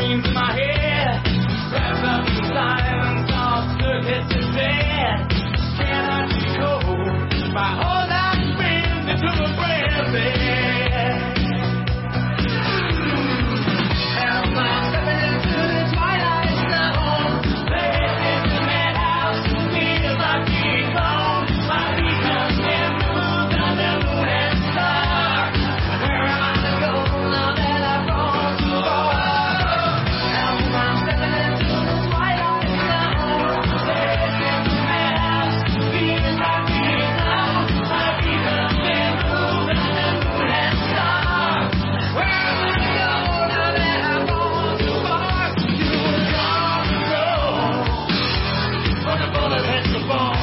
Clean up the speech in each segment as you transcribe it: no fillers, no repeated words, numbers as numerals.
screams in my head. Wrapped up in silence, all stood head to bed. Cannot be cold. My whole life spins into a brand bed. And I'm stepping into the twilight zone. Late in the madhouse, feels like being gone. My feet just can't move under moon and stars. Where am I to go now that I've gone too far? And I'm stepping into the twilight zone. Late in the madhouse, feels like being gone. My feet just can't move under moon and stars. Where am I to go now that I've gone too far? You were gone to go when the bullet hits the bone.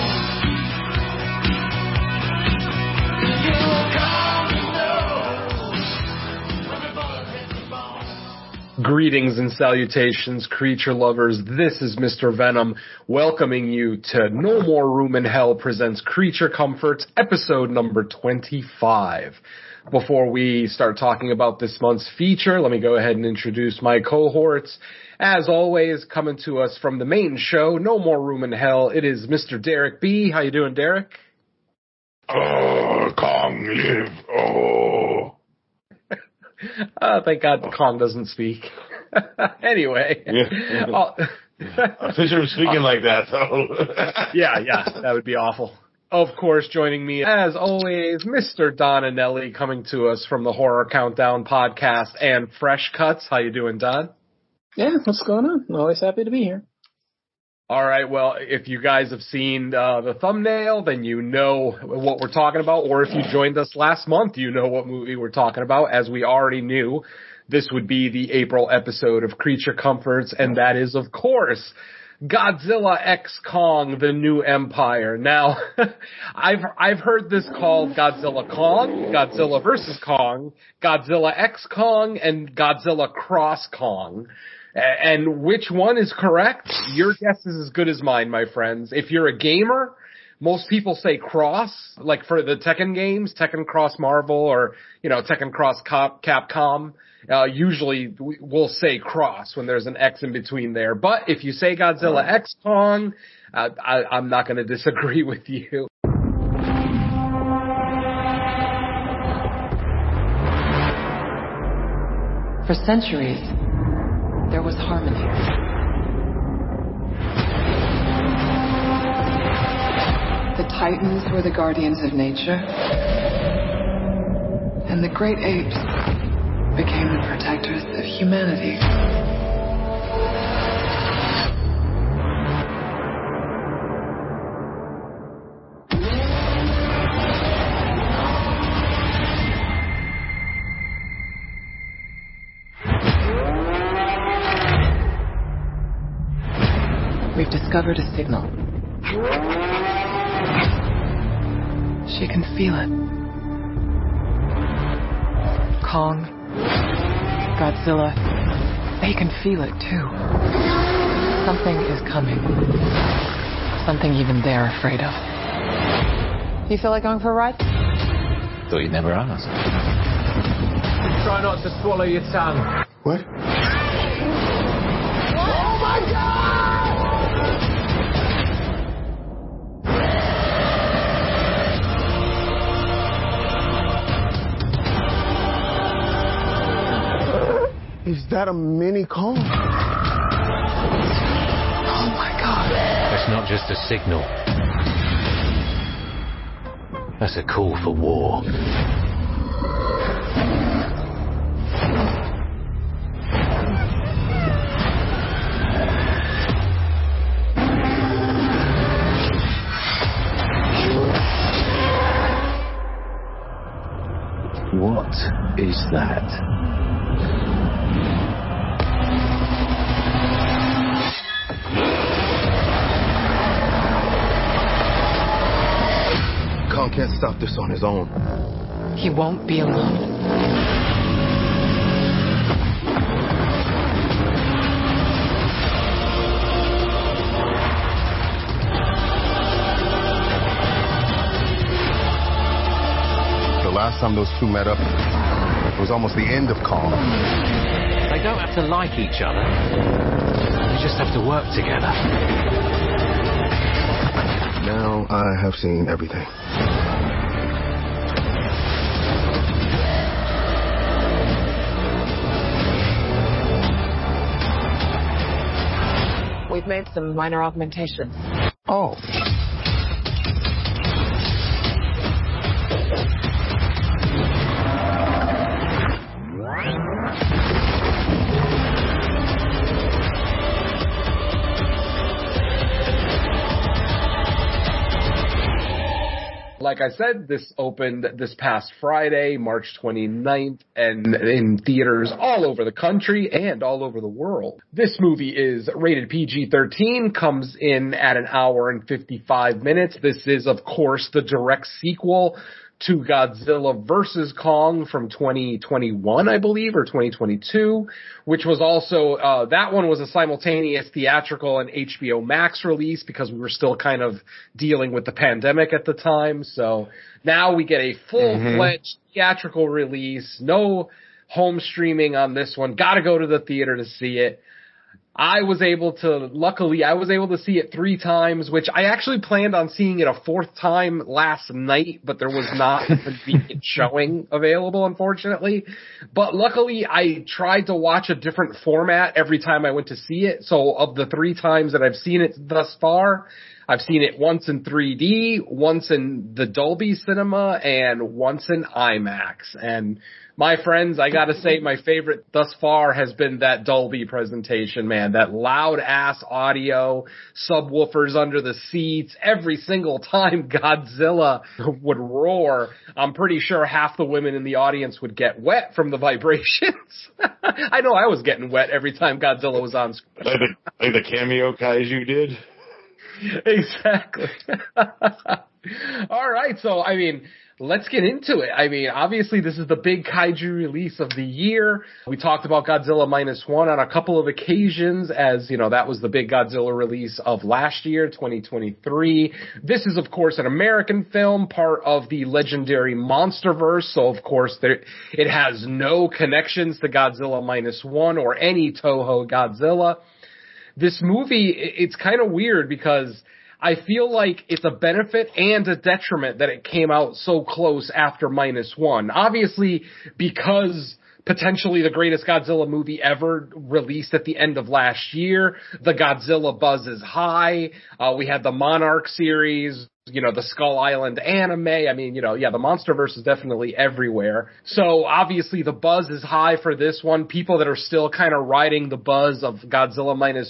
You were gone to go when the bullet hits the bone. Greetings and salutations, creature lovers. This is Mr. Venom welcoming you to No More Room in Hell presents Creature Comforts, episode number 25. Before we start talking about this month's feature, let me go ahead and introduce my cohorts. As always, coming to us from the main show, No More Room in Hell, it is Mr. Derek B. How you doing, Derek? Oh, Kong live, oh. Thank God Kong doesn't speak. Anyway. Yeah. I wish I was speaking like that, though. Yeah, that would be awful. Of course, joining me, as always, Mr. Don Anelli, coming to us from the Horror Countdown podcast and Fresh Cuts. How you doing, Don? Yeah, what's going on? Always happy to be here. All right, well, if you guys have seen the thumbnail, then you know what we're talking about, or if you joined us last month, you know what movie we're talking about. As we already knew, this would be the April episode of Creature Comforts, and that is, of course, Godzilla x Kong: The New Empire. Now, I've heard this called Godzilla Kong, Godzilla vs. Kong, Godzilla x Kong, and Godzilla Cross Kong. And which one is correct? Your guess is as good as mine, my friends. If you're a gamer, most people say Cross, like for the Tekken games, Tekken Cross Marvel or, Tekken Cross Capcom. Usually we'll say Cross when there's an X in between there. But if you say Godzilla x Kong, I'm not going to disagree with you. For centuries, there was harmony. The Titans were the guardians of nature, and the great apes became the protectors of humanity. We've discovered a signal. She can feel it. Kong, Godzilla, they can feel it too. Something is coming. Something even they're afraid of. You feel like going for a ride? Thought you'd never ask. Try not to swallow your tongue. What? Oh my God! Is that a mini Kong? Oh my God. That's not just a signal. That's a call for war. What is that? Kong can't stop this on his own. He won't be alone. The last time those two met up, it was almost the end of Kong. They don't have to like each other. They just have to work together. Now I have seen everything. We've made some minor augmentations. Oh. Like I said, this opened this past Friday, March 29th, and in theaters all over the country and all over the world. This movie is rated PG-13, comes in at an hour and 55 minutes. This is, of course, the direct sequel to Godzilla vs. Kong from 2021, I believe, or 2022, which was also, that one was a simultaneous theatrical and HBO Max release because we were still kind of dealing with the pandemic at the time. So now we get a full-fledged theatrical release, no home streaming on this one. Gotta go to the theater to see it. Luckily, I was able to see it 3 times, which I actually planned on seeing it a 4th time last night, but there was not a convenient showing available, unfortunately. But luckily, I tried to watch a different format every time I went to see it. So of the 3 times that I've seen it thus far, I've seen it once in 3D, once in the Dolby Cinema, and once in IMAX. And my friends, I gotta say my favorite thus far has been that Dolby presentation, man. That loud ass audio, subwoofers under the seats. Every single time Godzilla would roar, I'm pretty sure half the women in the audience would get wet from the vibrations. I know I was getting wet every time Godzilla was on screen. Like the cameo kaiju did? Exactly. All right. So, I mean, let's get into it. I mean, obviously this is the big kaiju release of the year. We talked about Godzilla -1 on a couple of occasions, as, you know, that was the big Godzilla release of last year, 2023. This is, of course, an American film, part of the legendary Monsterverse. So, of course, it has no connections to Godzilla -1 or any Toho Godzilla. This movie, it's kind of weird because I feel like it's a benefit and a detriment that it came out so close after -1. Obviously, because potentially the greatest Godzilla movie ever released at the end of last year, the Godzilla buzz is high. We had the Monarch series, you know, the Skull Island anime. I mean, you know, yeah, the Monsterverse is definitely everywhere. So obviously the buzz is high for this one. People that are still kind of riding the buzz of Godzilla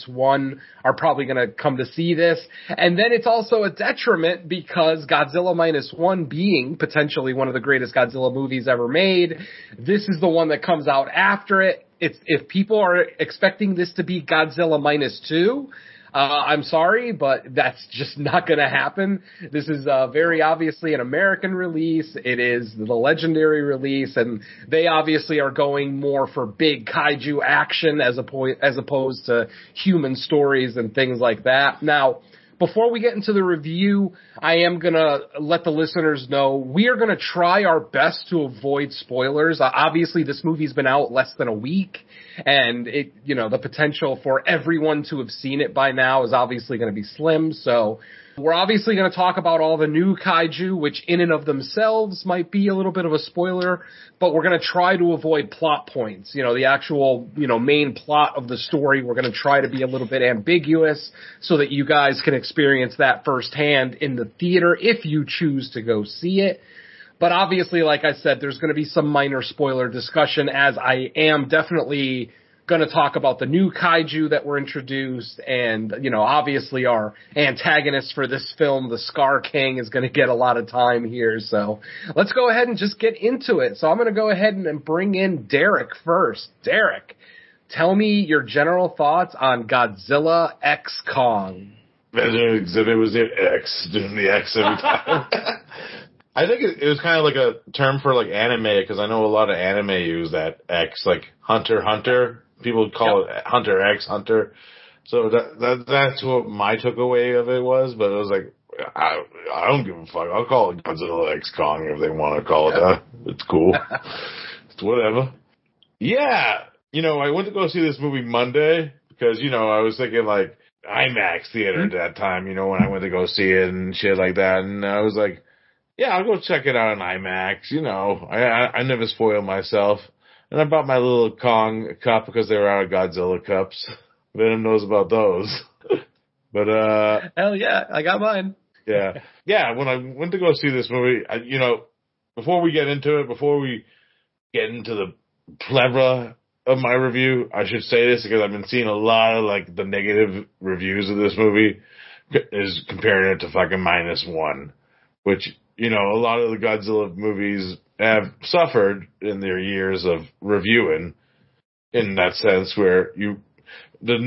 -1 are probably going to come to see this. And then it's also a detriment because Godzilla -1 being potentially one of the greatest Godzilla movies ever made, this is the one that comes out after it. If people are expecting this to be Godzilla -2, I'm sorry, but that's just not going to happen. This is very obviously an American release. It is the legendary release, and they obviously are going more for big kaiju action as opposed to human stories and things like that. Now, before we get into the review, I am going to let the listeners know we are going to try our best to avoid spoilers. Obviously, this movie's been out less than a week, and it, you know, the potential for everyone to have seen it by now is obviously going to be slim. So we're obviously going to talk about all the new kaiju, which in and of themselves might be a little bit of a spoiler, but we're going to try to avoid plot points. You know, the actual, you know, main plot of the story, we're going to try to be a little bit ambiguous so that you guys can experience that firsthand in the theater if you choose to go see it. But obviously, like I said, there's going to be some minor spoiler discussion, as I am definitely going to talk about the new kaiju that were introduced, and, you know, obviously our antagonist for this film, the Scar King, is going to get a lot of time here. So let's go ahead and just get into it. So I'm going to go ahead and bring in Derek first. Derek, tell me your general thoughts on Godzilla X Kong. Exhibit was the X, doing the X every time. I think it was kind of like a term for like anime, because I know a lot of anime use that X, like Hunter x Hunter. People would call it Hunter X Hunter. So that's what my takeaway of it was. But it was like, I don't give a fuck. I'll call it Godzilla X Kong if they want to call it that. It's cool. It's whatever. Yeah. I went to go see this movie Monday because, I was thinking like IMAX theater at that time, when I went to go see it and shit like that. And I was like, yeah, I'll go check it out on IMAX. I never spoil myself. And I bought my little Kong cup because they were out of Godzilla cups. Venom knows about those. But, hell yeah, I got mine. Yeah. Yeah, when I went to go see this movie, before we get into it, before we get into the plethora of my review, I should say this because I've been seeing a lot of like the negative reviews of this movie is comparing it to fucking -1, which, a lot of the Godzilla movies have suffered in their years of reviewing in that sense where the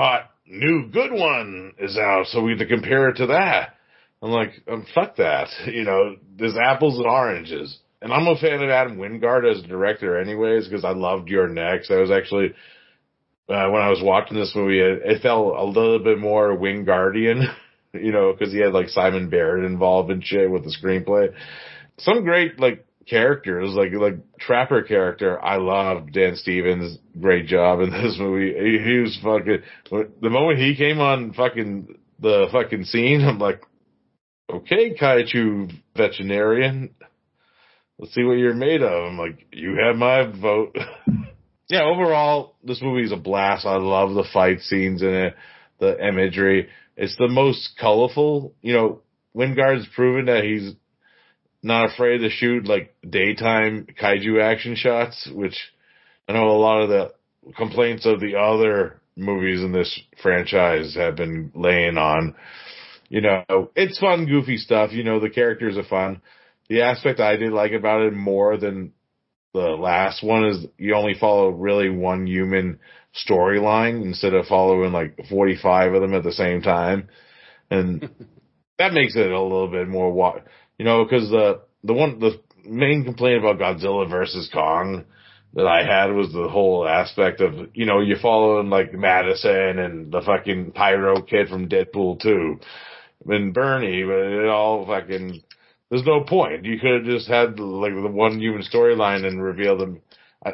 new good one is out, so we have to compare it to that. I'm like, fuck that. There's apples and oranges. And I'm a fan of Adam Wingard as a director anyways, because I loved Your Next. I was actually, when I was watching this movie, it felt a little bit more Wingardian, because he had like Simon Barrett involved and shit with the screenplay. Some great like characters, like Trapper character. I loved Dan Stevens. Great job in this movie. He was fucking, the moment he came on the fucking scene, I'm like, okay, Kaiju veterinarian, let's see what you're made of. I'm like, you have my vote. Yeah, overall, this movie is a blast. I love the fight scenes in it, the imagery. It's the most colorful. Wingard's proven that he's not afraid to shoot like daytime kaiju action shots, which I know a lot of the complaints of the other movies in this franchise have been laying on. It's fun, goofy stuff. The characters are fun. The aspect I did like about it more than the last one is you only follow really one human storyline instead of following like 45 of them at the same time. And that makes it a little bit more, because the main complaint about Godzilla versus Kong that I had was the whole aspect of, you're following like Madison and the fucking Pyro kid from Deadpool 2. And Bernie, but it all fucking, there's no point. You could have just had like the one human storyline and reveal them.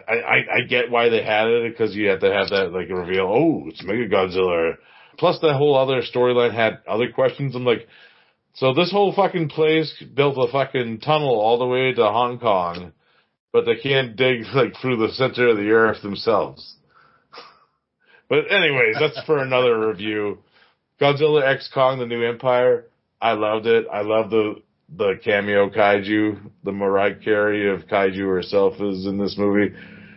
I get why they had it, because you had to have that like reveal, oh, it's Mechagodzilla. Plus the whole other storyline had other questions. I'm like, so this whole fucking place built a fucking tunnel all the way to Hong Kong, but they can't dig like through the center of the earth themselves. But anyways, that's for another review. Godzilla X Kong, The New Empire. I loved it. I love the cameo kaiju. The Mariah Carey of kaiju herself is in this movie.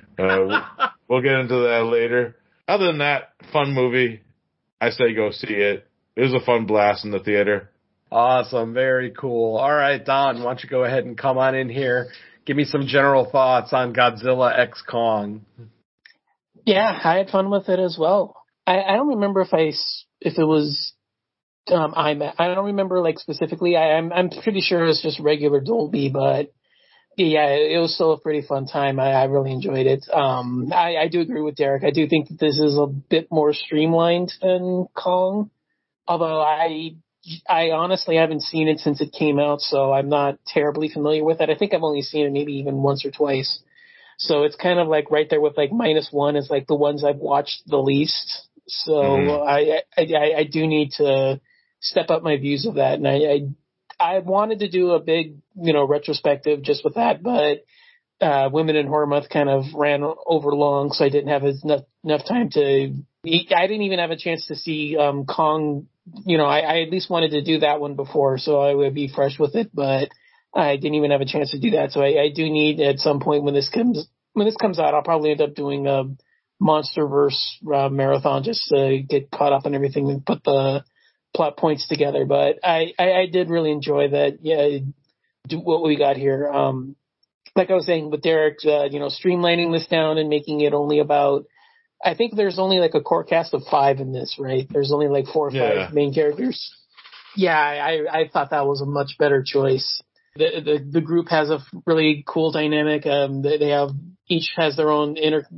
We'll get into that later. Other than that, fun movie. I say go see it. It was a fun blast in the theater. Awesome. Very cool. All right, Don, why don't you go ahead and come on in here. Give me some general thoughts on Godzilla X Kong. Yeah, I had fun with it as well. I don't remember if it was IMAX. I don't remember like specifically. I'm pretty sure it's just regular Dolby, but yeah, it was still a pretty fun time. I really enjoyed it. I do agree with Derek. I do think that this is a bit more streamlined than Kong, although I honestly haven't seen it since it came out, so I'm not terribly familiar with it. I think I've only seen it maybe even once or twice. So it's kind of like right there with like -1 is like the ones I've watched the least. So I do need to step up my views of that. And I wanted to do a big, retrospective just with that, but Women in Horror Month kind of ran over long, so I didn't have enough time to eat. I didn't even have a chance to see Kong. I at least wanted to do that one before, so I would be fresh with it, but I didn't even have a chance to do that. So I do need at some point when this comes out, I'll probably end up doing a MonsterVerse marathon just to get caught up on everything and put the plot points together. But I did really enjoy that. Yeah, what we got here. Like I was saying with Derek, streamlining this down and making it only about, I think there's only like a core cast of 5 in this, right? There's only like 4 or 5 main characters. Yeah, I thought that was a much better choice. The group has a really cool dynamic. They have each has their own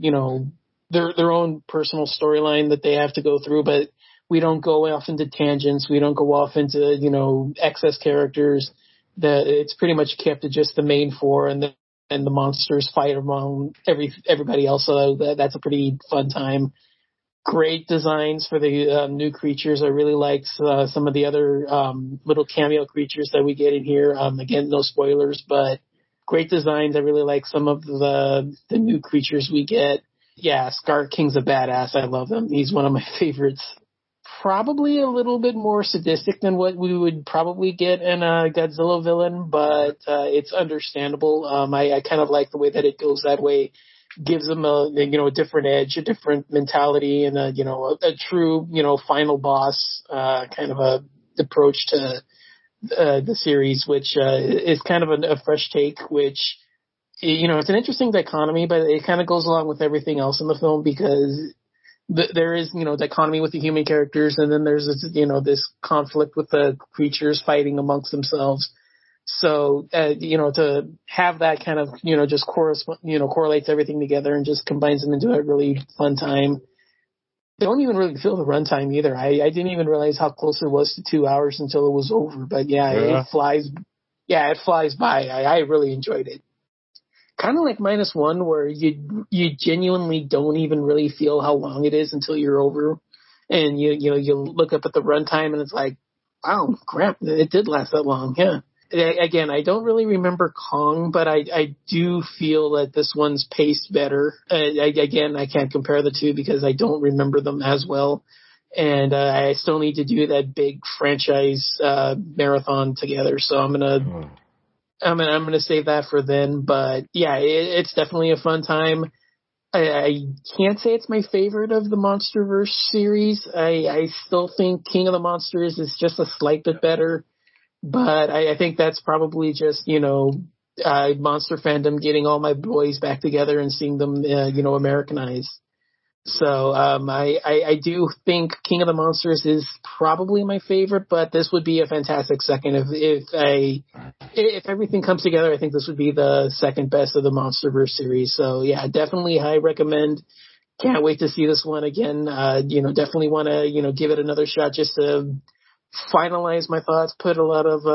their own personal storyline that they have to go through, but we don't go off into tangents. We don't go off into excess characters. It's pretty much kept to just the main 4, and and the monsters fight among everybody else. So that's a pretty fun time. Great designs for the new creatures. I really liked some of the other little cameo creatures that we get in here. Again, no spoilers, but great designs. I really like some of the new creatures we get. Yeah, Scar King's a badass. I love him. He's one of my favorites. Probably a little bit more sadistic than what we would probably get in a Godzilla villain, but it's understandable. I kind of like the way that it goes that way. Gives him a different edge, a different mentality, and a true final boss kind of a approach to the series, which is kind of a fresh take, which it's an interesting dichotomy, but it kind of goes along with everything else in the film because there is dichotomy with the human characters, and then there's this conflict with the creatures fighting amongst themselves. So to have that kind of just correlates everything together and just combines them into a really fun time. I don't even really feel the runtime either. I didn't even realize how close it was to 2 hours until it was over. But it flies. Yeah, it flies by. I really enjoyed it. Kind of like -1, where you genuinely don't even really feel how long it is until you're over, and you look up at the runtime and it's like, wow, crap, it did last that long. Yeah. Again, I don't really remember Kong, but I do feel that this one's paced better. Again, I can't compare the two because I don't remember them as well. And I still need to do that big franchise marathon together. So I'm gonna save that for then. But yeah, it's definitely a fun time. I can't say it's my favorite of the MonsterVerse series. I still think King of the Monsters is just a slight bit better. But I think that's probably just, monster fandom getting all my boys back together and seeing them, Americanized. So, I do think King of the Monsters is probably my favorite, but this would be a fantastic second. If everything comes together, I think this would be the second best of the MonsterVerse series. So yeah, definitely I recommend. Can't wait to see this one again. Definitely want to, give it another shot just to finalize my thoughts, put a lot of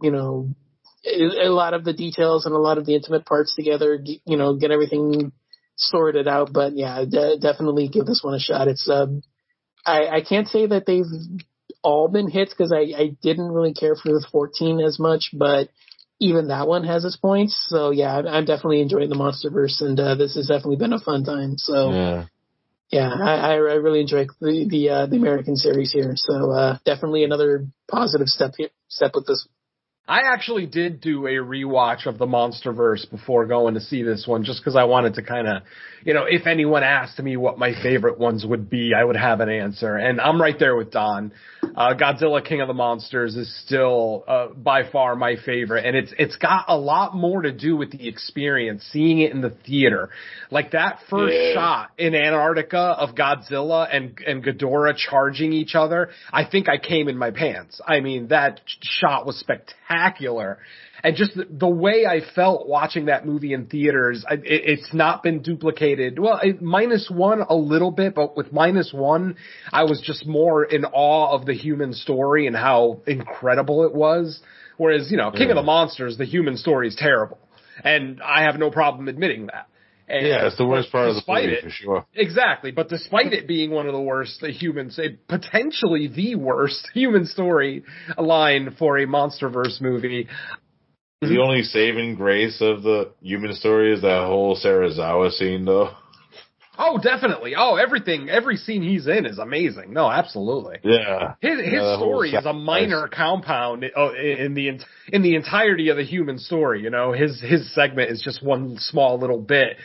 a lot of the details and a lot of the intimate parts together, get everything sorted out. But yeah, definitely give this one a shot. It's I can't say that they've all been hits because I didn't really care for the 14 as much, but even that one has its points. So yeah, I'm definitely enjoying the MonsterVerse, and this has definitely been a fun time. So yeah, I really enjoy the American series here. So definitely another positive step with this. I actually did do a rewatch of the MonsterVerse before going to see this one, just because I wanted to kind of, if anyone asked me what my favorite ones would be, I would have an answer. And I'm right there with Don. Godzilla King of the Monsters is still by far my favorite, and it's got a lot more to do with the experience, seeing it in the theater. Like that first shot in Antarctica of Godzilla and Ghidorah charging each other, I think I came in my pants. I mean, that shot was spectacular. And just the way I felt watching that movie in theaters, it's not been duplicated. Well, -1 a little bit, but with -1, I was just more in awe of the human story and how incredible it was. Whereas, King of the Monsters, the human story is terrible. And I have no problem admitting that. And it's the worst part of the movie, for sure. Exactly. But despite it being one of the worst potentially the worst human story line for a MonsterVerse movie, the only saving grace of the human story is that whole Serizawa scene, though. Oh, definitely. Oh, every scene he's in is amazing. No, absolutely. Yeah. His story is a minor compound in the entirety of the human story. His segment is just one small little bit.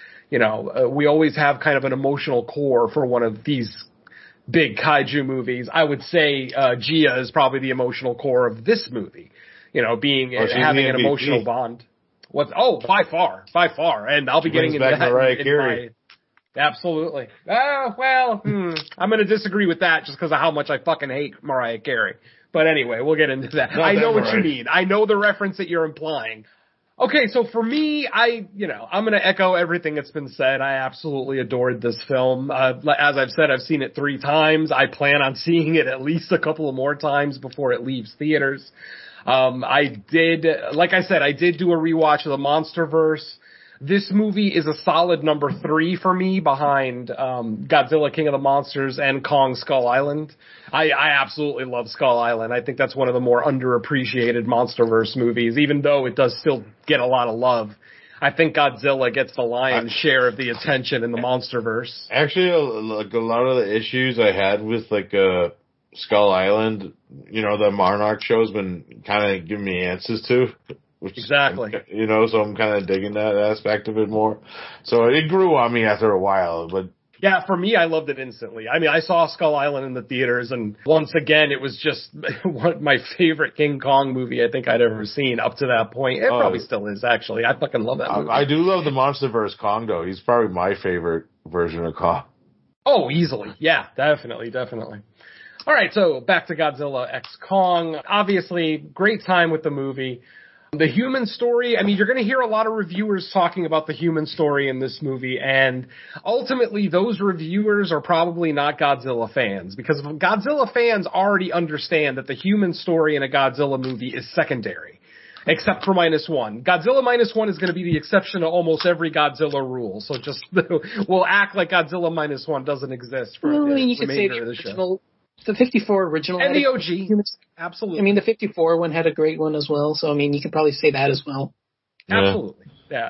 We always have kind of an emotional core for one of these big kaiju movies. I would say Gia is probably the emotional core of this movie. Having an emotional bond. By far. And I'll be getting into that. Mariah Carey. Absolutely. I'm going to disagree with that just because of how much I fucking hate Mariah Carey. But anyway, we'll get into that. I know what you mean. I know the reference that you're implying. Okay, so for me, I'm going to echo everything that's been said. I absolutely adored this film. As I've said, I've seen it 3 times. I plan on seeing it at least a couple of more times before it leaves theaters. I did do a rewatch of the MonsterVerse. This movie is a solid number 3 for me behind Godzilla King of the Monsters and Kong Skull Island. I absolutely love Skull Island. I think that's one of the more underappreciated MonsterVerse movies, even though it does still get a lot of love. I think Godzilla gets the lion's share of the attention in the MonsterVerse. Actually, like a lot of the issues I had with like Skull Island, the Monarch show's been kind of giving me answers to. Exactly. So I'm kind of digging that aspect of it more. So it grew on me after a while, but. Yeah, for me, I loved it instantly. I mean, I saw Skull Island in the theaters, and once again, it was just my favorite King Kong movie I think I'd ever seen up to that point. It probably still is, actually. I fucking love that movie. I do love the MonsterVerse Kong, though. He's probably my favorite version of Kong. Oh, easily. Yeah, definitely. All right, so back to Godzilla x Kong. Obviously, great time with the movie. The human story, I mean, you're going to hear a lot of reviewers talking about the human story in this movie, and ultimately those reviewers are probably not Godzilla fans, because Godzilla fans already understand that the human story in a Godzilla movie is secondary, except for -1. Godzilla -1 is going to be the exception to almost every Godzilla rule, so just we'll act like Godzilla -1 doesn't exist for the remainder of the show. The 54 original. And the OG. Absolutely. I mean, the 54 one had a great one as well, so I mean, you could probably say that as well. Absolutely. Yeah.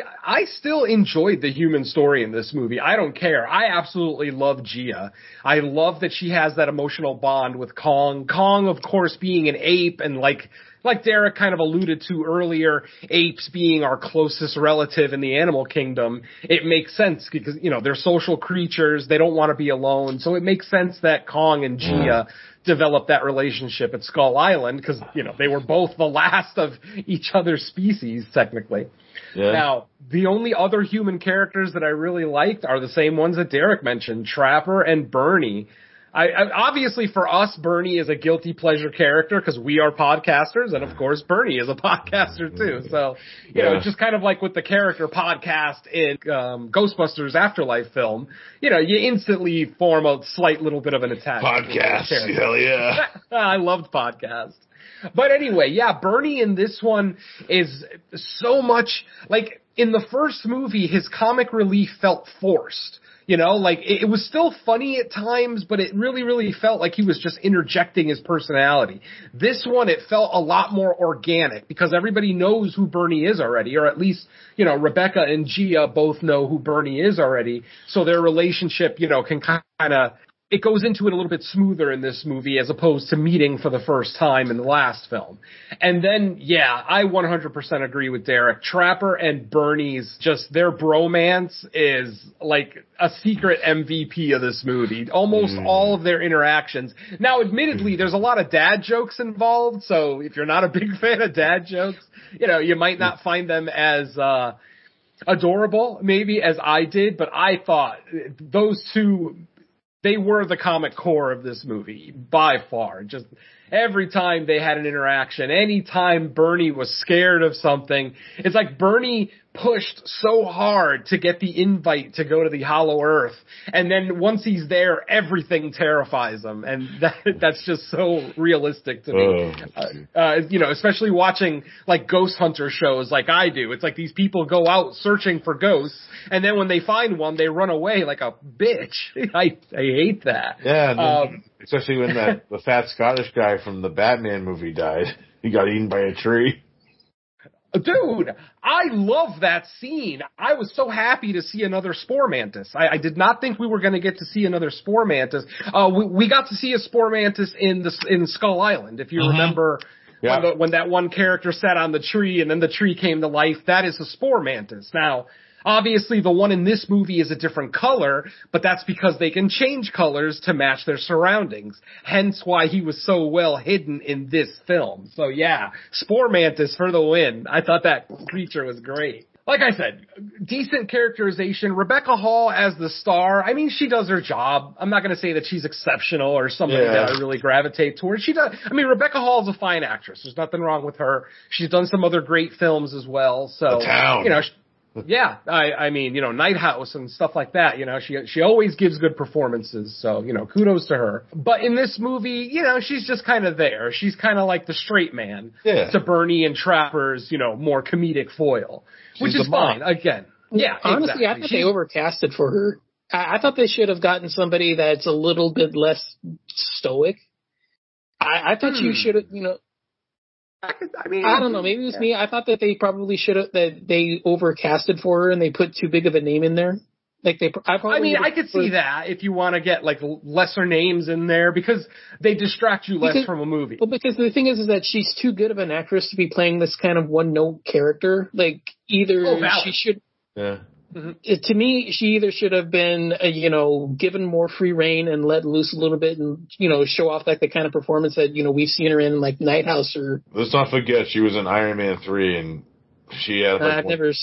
I still enjoyed the human story in this movie. I don't care. I absolutely love Gia. I love that she has that emotional bond with Kong. Kong, of course, being an ape, and like Derek kind of alluded to earlier, apes being our closest relative in the animal kingdom, it makes sense because, they're social creatures. They don't want to be alone. So it makes sense that Kong and Gia developed that relationship at Skull Island because, they were both the last of each other's species, technically. Yeah. Now, the only other human characters that I really liked are the same ones that Derek mentioned, Trapper and Bernie. I obviously for us, Bernie is a guilty pleasure character because we are podcasters, and of course Bernie is a podcaster too. So, just kind of like with the character podcast in Ghostbusters Afterlife film, you instantly form a slight little bit of an attachment. Podcast, hell yeah. I loved podcast. But anyway, yeah, Bernie in this one is so much like in the first movie, his comic relief felt forced. It was still funny at times, but it really, really felt like he was just interjecting his personality. This one, it felt a lot more organic because everybody knows who Bernie is already, or at least, Rebecca and Gia both know who Bernie is already. So their relationship, can kind of, it goes into it a little bit smoother in this movie as opposed to meeting for the first time in the last film. And then, yeah, I 100% agree with Derek. Trapper and Bernie's their bromance is like a secret MVP of this movie. Almost all of their interactions. Now, admittedly, there's a lot of dad jokes involved, so if you're not a big fan of dad jokes, you might not find them as, adorable, maybe, as I did, but I thought those two, they were the comic core of this movie, by far. Just every time they had an interaction, any time Bernie was scared of something, it's like Bernie pushed so hard to get the invite to go to the Hollow Earth, and then once he's there, everything terrifies him, and that's just so realistic to me. Especially watching like ghost hunter shows like I do. It's like these people go out searching for ghosts, and then when they find one, they run away like a bitch. I hate that. Yeah, especially when the fat Scottish guy from the Batman movie died. He got eaten by a tree. Dude, I love that scene. I was so happy to see another Spore Mantis. I did not think we were going to get to see another Spore Mantis. We got to see a Spore Mantis in Skull Island, if you remember. Yeah. When that one character sat on the tree and then the tree came to life. That is a Spore Mantis. Now, obviously, the one in this movie is a different color, but that's because they can change colors to match their surroundings. Hence why he was so well hidden in this film. So yeah, Spore Mantis for the win. I thought that creature was great. Like I said, decent characterization. Rebecca Hall as the star, I mean, she does her job. I'm not going to say that she's exceptional or somebody that I really gravitate towards. She does. I mean, Rebecca Hall is a fine actress. There's nothing wrong with her. She's done some other great films as well. So, The Town. Yeah, I mean, Night House and stuff like that, she always gives good performances, so, kudos to her. But in this movie, she's just kind of there. She's kind of like the straight man to Bernie and Trapper's, more comedic foil, which is fine, again. Yeah, honestly, exactly. I thought they overcasted for her. I thought they should have gotten somebody that's a little bit less stoic. I thought you should have, I don't know. Maybe it was me. I thought that they probably should have, that they overcasted for her and they put too big of a name in there. I could see that if you want to get like lesser names in there because they distract you less from a movie. Well, because the thing is that she's too good of an actress to be playing this kind of one note character. Like either she should. Yeah. To me, she either should have been, given more free reign and let loose a little bit and, show off like the kind of performance that, we've seen her in like Night House or. Let's not forget she was in Iron Man 3 and she had like.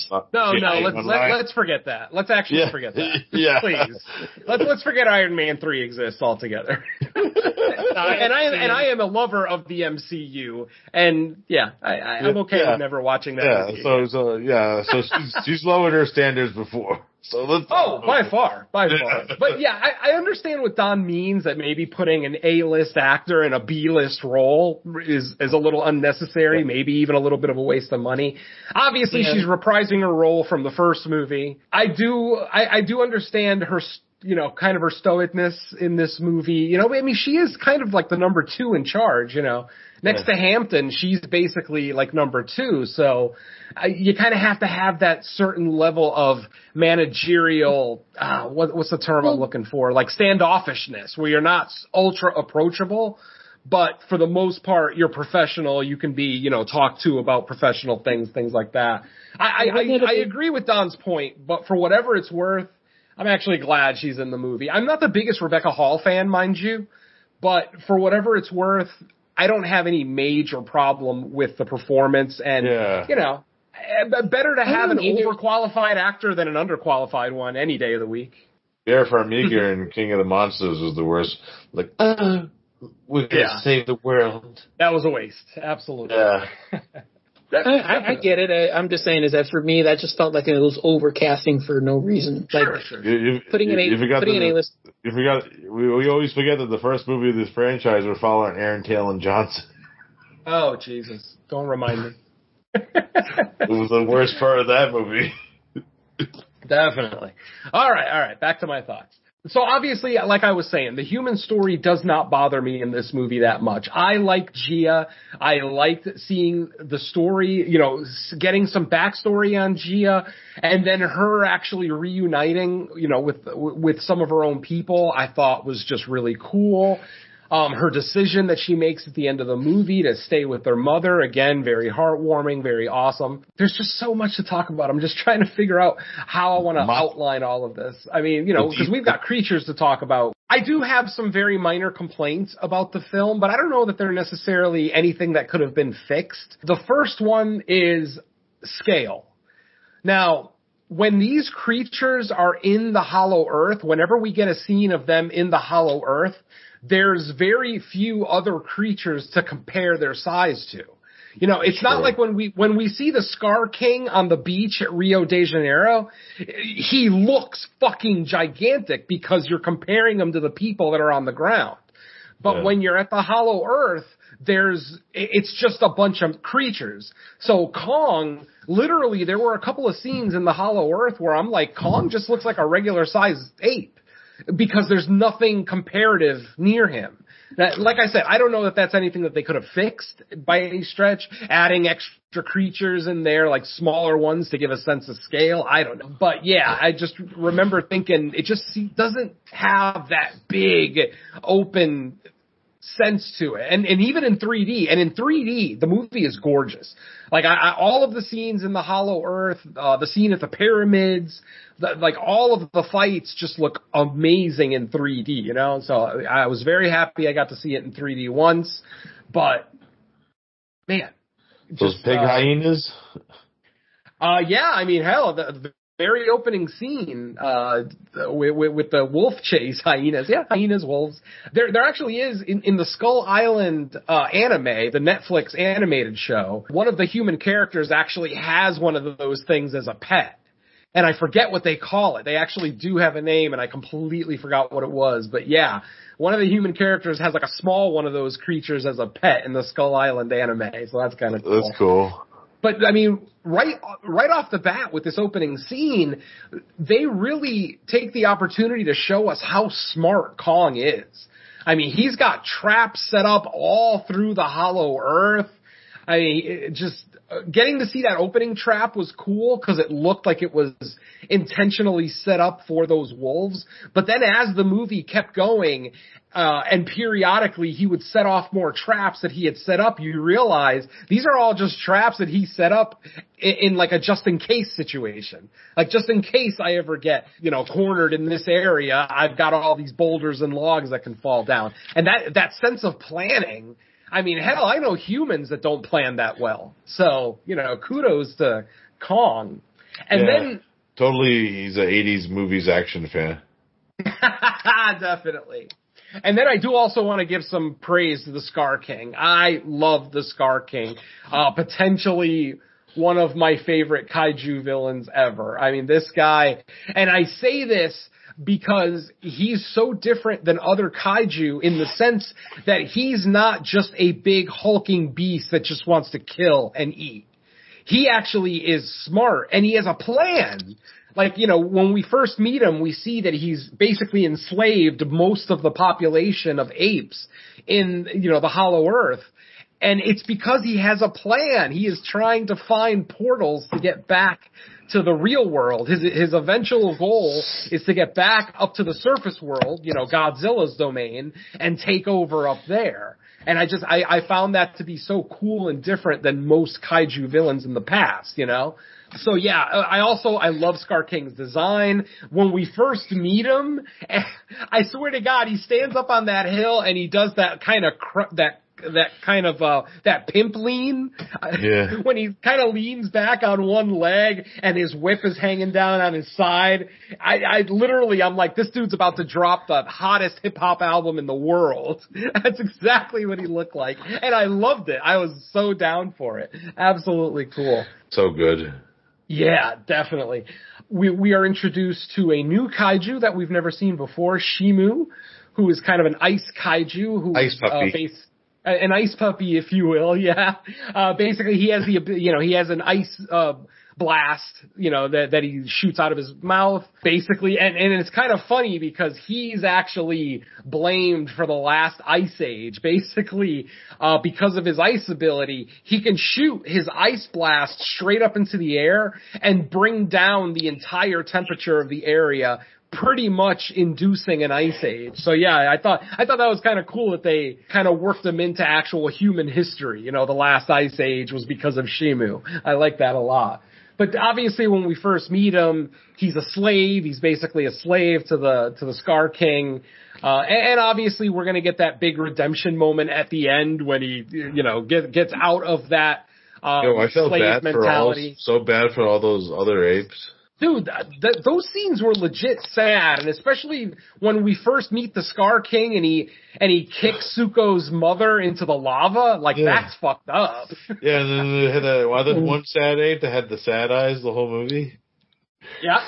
Let's forget that. Let's actually forget that. Yeah. Please. Let's forget Iron Man 3 exists altogether. And I am a lover of the MCU, and I'm okay with never watching that. Yeah, so she's lowered her standards before. So by far. But I understand what Don means that maybe putting an A-list actor in a B-list role is a little unnecessary, maybe even a little bit of a waste of money. Obviously, she's reprising her role from the first movie. I do understand her. Kind of her stoicness in this movie. She is kind of like the number 2 in charge, Next to Hampton, she's basically like number 2. So you kind of have to have that certain level of managerial, what's the term I'm looking for? Like standoffishness, where you're not ultra approachable, but for the most part, you're professional. You can be, talked to about professional things like that. I agree with Don's point, but for whatever it's worth, I'm actually glad she's in the movie. I'm not the biggest Rebecca Hall fan, mind you, but for whatever it's worth, I don't have any major problem with the performance. And, better to have an overqualified actor than an underqualified one any day of the week. Vera Farmiga in King of the Monsters was the worst. Like, we're going to save the world. That was a waste. Absolutely. Yeah. I get it. I'm just saying is that for me, that just felt like it was overcasting for no reason. Like putting an A-list. We always forget that the first movie of this franchise were following Aaron Taylor and Johnson. Oh, Jesus. Don't remind me. It was the worst part of that movie. Definitely. All right. Back to my thoughts. So obviously, like I was saying, the human story does not bother me in this movie that much. I like Gia. I liked seeing the story, getting some backstory on Gia, and then her actually reuniting, with some of her own people, I thought was just really cool. Her decision that she makes at the end of the movie to stay with her mother, again, very heartwarming, very awesome. There's just so much to talk about. I'm just trying to figure out how I want to outline all of this. I mean, because we've got creatures to talk about. I do have some very minor complaints about the film, but I don't know that they're necessarily anything that could have been fixed. The first one is scale. Now, when these creatures are in the Hollow Earth, whenever we get a scene of them in the Hollow Earth, there's very few other creatures to compare their size to. It's not like when we see the Scar King on the beach at Rio de Janeiro, he looks fucking gigantic because you're comparing him to the people that are on the ground. But when you're at the Hollow Earth, it's just a bunch of creatures. So Kong, literally, there were a couple of scenes in the Hollow Earth where I'm like, Kong just looks like a regular sized ape. Because there's nothing comparative near him. Like I said, I don't know that that's anything that they could have fixed by any stretch. Adding extra creatures in there, like smaller ones to give a sense of scale. I don't know. But yeah, I just remember thinking it just doesn't have that big open sense to it. And even in 3D, and in 3D, the movie is gorgeous. Like all of the scenes in the Hollow Earth, the scene at the pyramids, all of the fights just look amazing in 3D, So I was very happy I got to see it in 3D once, but man. Those pig hyenas? Yeah, I mean, hell, the very opening scene with the wolf chase hyenas. Yeah, hyenas, wolves. There actually is in the Skull Island anime, the Netflix animated show, one of the human characters actually has one of those things as a pet. and I forget what they call it. They actually do have a name, and I completely forgot what it was. But yeah, one of the human characters has like a small one of those creatures as a pet in the Skull Island anime, so that's kind of cool. That's cool. But I mean, right off the bat with this opening scene, they really take the opportunity to show us how smart Kong is. I mean, he's got traps set up all through the Hollow Earth. I mean, just getting to see that opening trap was cool because it looked like it was intentionally set up for those wolves. But then as the movie kept going, and periodically he would set off more traps that he had set up, you realize these are all just traps that he set up in like a just in case situation. Like, just in case I ever get, cornered in this area, I've got all these boulders and logs that can fall down. And that sense of planning, I mean, hell, I know humans that don't plan that well. So, kudos to Kong. And then totally, he's an 80s movies action fan. Definitely. And then I do also want to give some praise to the Scar King. I love the Scar King. Potentially one of my favorite kaiju villains ever. I mean, this guy, and I say this because he's so different than other kaiju in the sense that he's not just a big hulking beast that just wants to kill and eat. He actually is smart, and he has a plan. Like, when we first meet him, we see that he's basically enslaved most of the population of apes in, the Hollow Earth. And it's because he has a plan. He is trying to find portals to get back to the real world. His eventual goal is to get back up to the surface world, Godzilla's domain, and take over up there. And I found that to be so cool and different than most kaiju villains in the past, So yeah, I love Scar King's design. When we first meet him, I swear to God, he stands up on that hill and he does that kind of that pimp lean. Yeah. When he kind of leans back on one leg and his whip is hanging down on his side. I'm like, this dude's about to drop the hottest hip hop album in the world. That's exactly what he looked like. And I loved it. I was so down for it. Absolutely cool. So good. Yeah, definitely. We are introduced to a new kaiju that we've never seen before, Shimu, who is kind of an ice kaiju. Ice puppy. An ice puppy, if you will, yeah. Basically, he has he has an ice blast, that he shoots out of his mouth, basically. And it's kind of funny because he's actually blamed for the last ice age. Basically, because of his ice ability, he can shoot his ice blast straight up into the air and bring down the entire temperature of the area, pretty much inducing an ice age. So yeah, I thought that was kind of cool that they kind of worked them into actual human history. The last ice age was because of Shimu. I like that a lot. But obviously when we first meet him, he's a slave. He's basically a slave to the Scar King. And obviously we're going to get that big redemption moment at the end when he, gets out of that, I felt slave bad mentality. so bad for all those other apes. Dude, those scenes were legit sad, and especially when we first meet the Scar King and he kicks Zuko's mother into the lava, that's fucked up. Yeah, and then they had that one sad ape that had the sad eyes the whole movie. Yeah.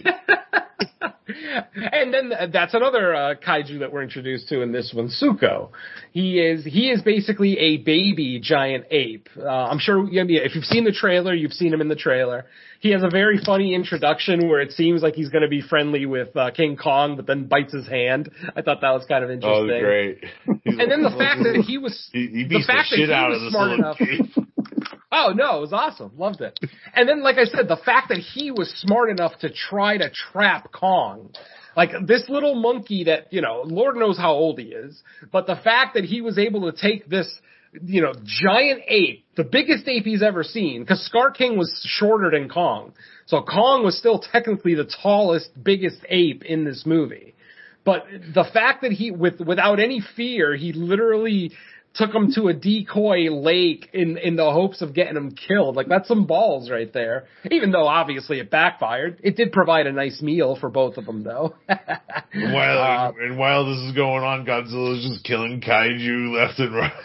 And then that's another kaiju that we're introduced to in this one, Zuko. He is basically a baby giant ape. I'm sure if you've seen the trailer, you've seen him in the trailer. He has a very funny introduction where it seems like he's going to be friendly with King Kong, but then bites his hand. I thought that was kind of interesting. Oh, great. And then the fact that he was he beats the shit out of this smart little enough. kid. Oh, no, it was awesome. Loved it. And then, like I said, the fact that he was smart enough to try to trap Kong. Like, this little monkey that, Lord knows how old he is, but the fact that he was able to take this, giant ape, the biggest ape he's ever seen, because Scar King was shorter than Kong. So Kong was still technically the tallest, biggest ape in this movie. But the fact that he, without any fear, he literally took him to a decoy lake in the hopes of getting him killed. Like, that's some balls right there. Even though, obviously, it backfired. It did provide a nice meal for both of them, though. While this is going on, Godzilla's just killing kaiju left and right.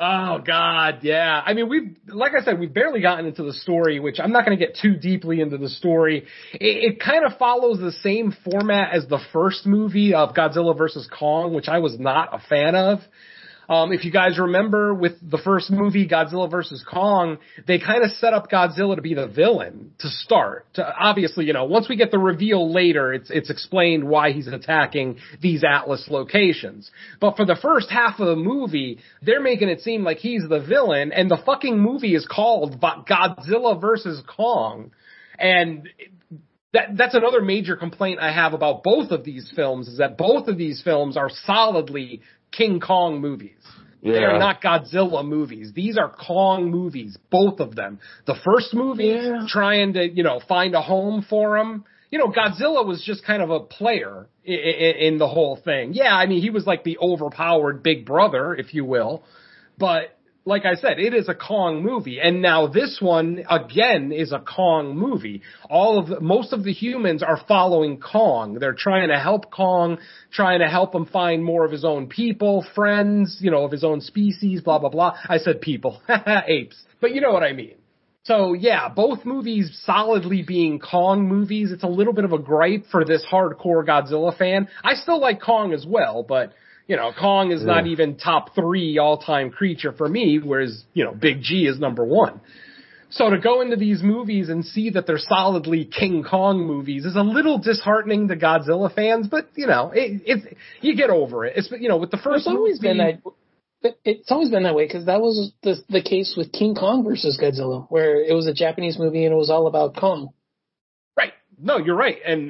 Oh God, yeah. I mean, like I said, we've barely gotten into the story, which I'm not going to get too deeply into the story. It kind of follows the same format as the first movie of Godzilla vs. Kong, which I was not a fan of. If you guys remember with the first movie, Godzilla vs. Kong, they kind of set up Godzilla to be the villain to start. Obviously, once we get the reveal later, it's explained why he's attacking these Atlas locations. But for the first half of the movie, they're making it seem like he's the villain, and the fucking movie is called Godzilla vs. Kong. And that's another major complaint I have about both of these films, is that both of these films are solidly King Kong movies. Yeah. They are not Godzilla movies. These are Kong movies, both of them. The first movie, trying to, find a home for him. Godzilla was just kind of a player in the whole thing. Yeah, I mean, he was like the overpowered big brother, if you will. But like I said, it is a Kong movie. And now this one, again, is a Kong movie. Most of the humans are following Kong. They're trying to help Kong, trying to help him find more of his own people, friends, of his own species, blah, blah, blah. I said people. Apes. But you know what I mean. So yeah, both movies solidly being Kong movies. It's a little bit of a gripe for this hardcore Godzilla fan. I still like Kong as well, but Kong is not even top 3 all-time creature for me, whereas, Big G is number 1. So to go into these movies and see that they're solidly King Kong movies is a little disheartening to Godzilla fans, but, you get over it. It's, with the first movie. It's always been that way, because that was the case with King Kong versus Godzilla, where it was a Japanese movie and it was all about Kong. Right. No, you're right. And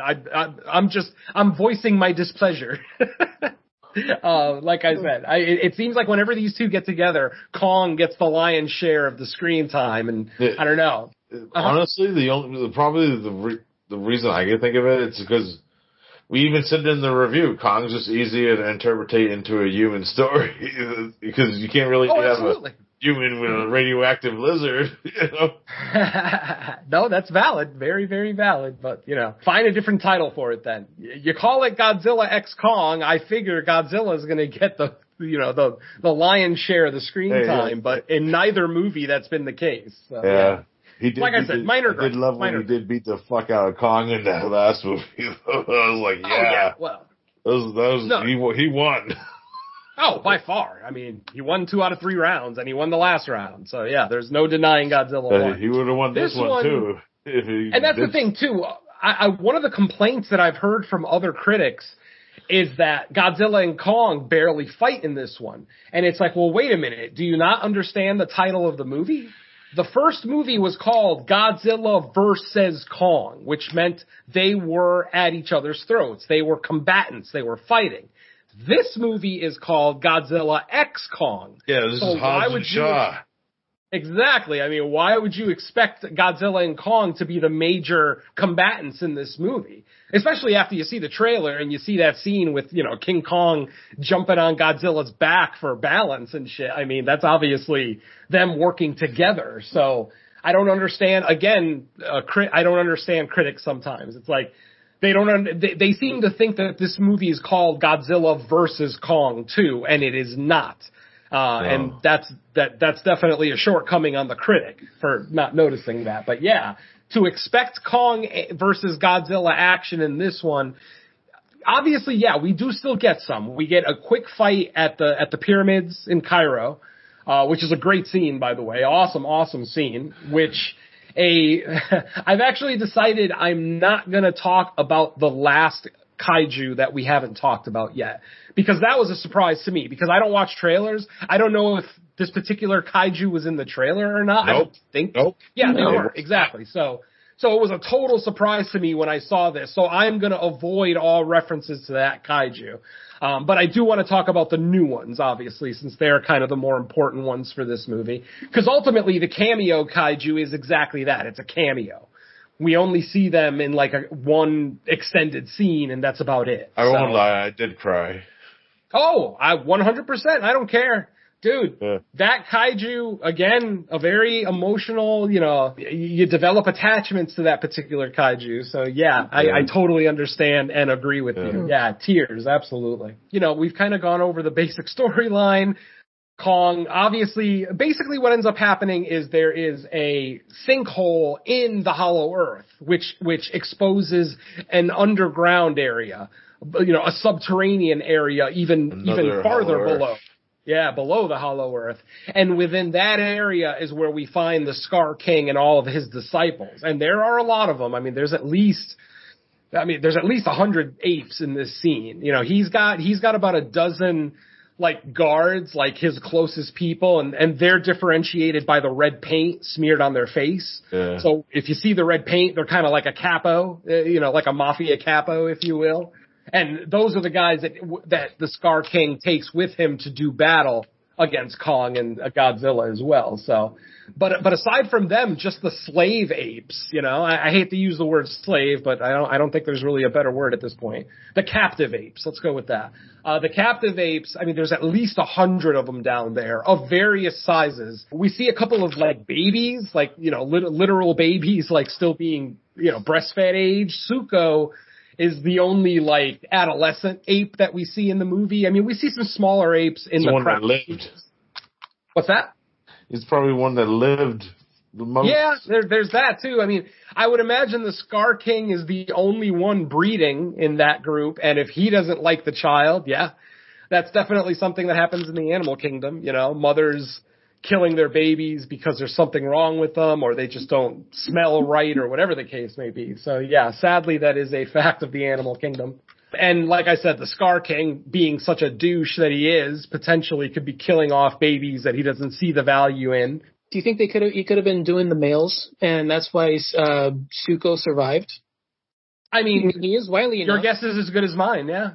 I'm voicing my displeasure. Like I said, it seems like whenever these two get together, Kong gets the lion's share of the screen time, and I don't know. Honestly, the reason I can think of it, it's because we even said in the review, Kong's just easier to interpret into a human story because you can't really have a human with a radioactive lizard, No, that's valid. Very, very valid. But, find a different title for it then. You call it Godzilla X Kong, I figure Godzilla is going to get the lion's share of the screen time, but in neither movie that's been the case. So, yeah. He did, like I said, minor gripe. I did love when he did beat the fuck out of Kong in that last movie. I was like, yeah. Well, he won. Oh, by far. I mean, he won 2 out of 3 rounds, and he won the last round. So, yeah, there's no denying Godzilla won. He would have won this one, too. And that's the thing, too. One of the complaints that I've heard from other critics is that Godzilla and Kong barely fight in this one. And it's like, well, wait a minute. Do you not understand the title of the movie? The first movie was called Godzilla vs. Kong, which meant they were at each other's throats. They were combatants. They were fighting. This movie is called Godzilla X Kong. Yeah, this is Hobbs and Shaw. Exactly. I mean, why would you expect Godzilla and Kong to be the major combatants in this movie? Especially after you see the trailer and you see that scene with, King Kong jumping on Godzilla's back for balance and shit. I mean, that's obviously them working together. So I don't understand, again, I don't understand critics sometimes. It's like, they seem to think that this movie is called Godzilla vs. Kong 2, and it is not. And that's definitely a shortcoming on the critic for not noticing that. But yeah, to expect Kong versus Godzilla action in this one, obviously, yeah, we do still get some. We get a quick fight at the pyramids in Cairo, which is a great scene, by the way. Awesome scene, which I've actually decided I'm not going to talk about the last kaiju that we haven't talked about yet, because that was a surprise to me, because I don't watch trailers. I don't know if this particular kaiju was in the trailer or not. Nope. I don't think. Nope. Yeah, they were. Exactly. So it was a total surprise to me when I saw this. So I'm going to avoid all references to that kaiju. But I do want to talk about the new ones, obviously, since they're kind of the more important ones for this movie. Because ultimately, the cameo kaiju is exactly that. It's a cameo. We only see them in like one extended scene, and that's about it. I won't lie, I did cry. Oh, 100%. I don't care. Dude, Yeah. That kaiju, again, a very emotional, you develop attachments to that particular kaiju. So yeah, I totally understand and agree with you. Yeah, tears, absolutely. We've kind of gone over the basic storyline. Kong, obviously, basically what ends up happening is there is a sinkhole in the Hollow Earth, which exposes an underground area, a subterranean area, even farther below. Yeah, below the Hollow Earth. And within that area is where we find the Scar King and all of his disciples. And there are a lot of them. I mean, there's at least 100 apes in this scene. He's got about a dozen guards, his closest people, and they're differentiated by the red paint smeared on their face. Yeah. So if you see the red paint, they're kind of like a capo, like a mafia capo, if you will. And those are the guys that the Scar King takes with him to do battle against Kong and Godzilla as well. So, but aside from them, just the slave apes, I hate to use the word slave, but I don't think there's really a better word at this point. The captive apes. Let's go with that. The captive apes, I mean, there's at least 100 of them down there of various sizes. We see a couple of babies, literal babies, still being, breastfed age. Suko is the only adolescent ape that we see in the movie. I mean, we see some smaller apes in the one that lived. What's that? He's probably one that lived the most. Yeah, there's that too. I mean, I would imagine the Scar King is the only one breeding in that group, and if he doesn't like the child, yeah, that's definitely something that happens in the animal kingdom. Mothers killing their babies because there's something wrong with them or they just don't smell right or whatever the case may be. So yeah, sadly that is a fact of the animal kingdom. And like I said, the Scar King, being such a douche that he is, potentially could be killing off babies that he doesn't see the value in. Do you think he could have been doing the males and that's why Suko survived? I mean, he is wily enough. Your guess is as good as mine, yeah.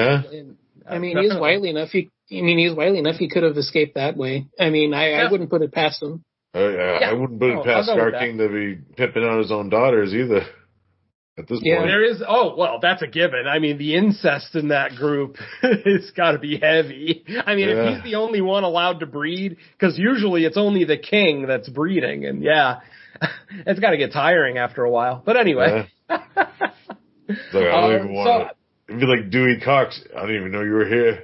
I mean, he's wily enough. He's wily enough. He could have escaped that way. I mean, I wouldn't put it past him. I wouldn't put it past Scar King to be pimping on his own daughters either. At this point, there is. Oh well, that's a given. I mean, the incest in that group has got to be heavy. I mean, if he's the only one allowed to breed, because usually it's only the king that's breeding, and it's got to get tiring after a while. But anyway, I don't even want to. It'd be like Dewey Cox. I didn't even know you were here.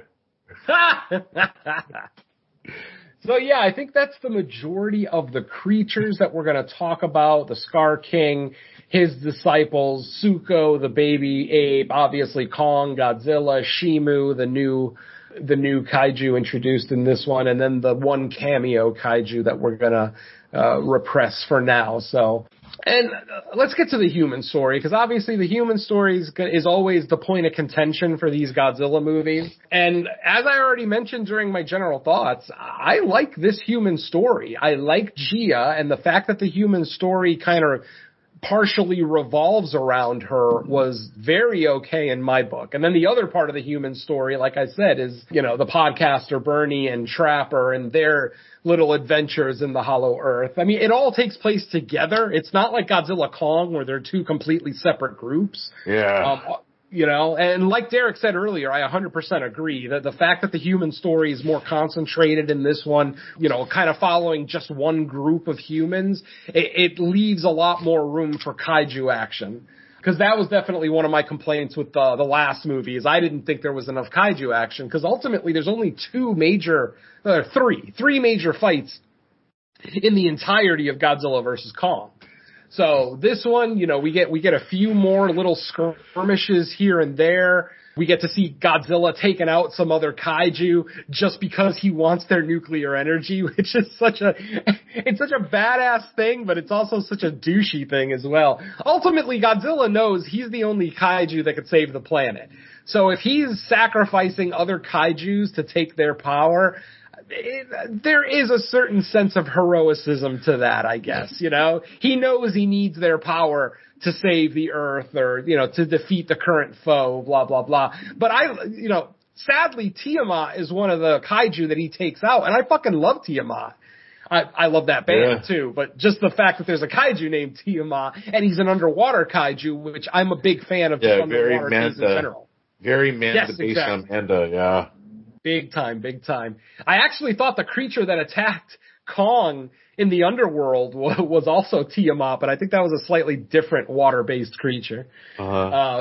So yeah, I think that's the majority of the creatures that we're going to talk about. The Scar King, his disciples, Suko, the baby ape, obviously Kong, Godzilla, Shimu, the new kaiju introduced in this one, and then the one cameo kaiju that we're going to repress for now. So, and let's get to the human story, because obviously the human story is always the point of contention for these Godzilla movies. And as I already mentioned during my general thoughts, I like this human story. I like Gia, and the fact that the human story kind of partially revolves around her was very okay in my book. And then the other part of the human story, like I said, is, the podcaster Bernie and Trapper and their little adventures in the Hollow Earth. I mean, it all takes place together. It's not like Godzilla Kong where they're two completely separate groups. Yeah. And like Derek said earlier, I 100% agree that the fact that the human story is more concentrated in this one, kind of following just one group of humans, it leaves a lot more room for kaiju action. Because that was definitely one of my complaints with the last movie, is I didn't think there was enough kaiju action, because ultimately there's only three major fights in the entirety of Godzilla versus Kong. So this one, we get a few more little skirmishes here and there. We get to see Godzilla taking out some other kaiju just because he wants their nuclear energy, which is such a badass thing, but it's also such a douchey thing as well. Ultimately, Godzilla knows he's the only kaiju that could save the planet. So if he's sacrificing other kaijus to take their power, there is a certain sense of heroicism to that, I guess. He knows he needs their power to save the Earth or, to defeat the current foe, blah, blah, blah. But sadly, Tiamat is one of the kaiju that he takes out, and I fucking love Tiamat. I love that band too, but just the fact that there's a kaiju named Tiamat, and he's an underwater kaiju, which I'm a big fan of underwater things in general. Very Manta based on Manta, yeah. Big time, big time. I actually thought the creature that attacked Kong in the underworld was also Tiamat, but I think that was a slightly different water-based creature.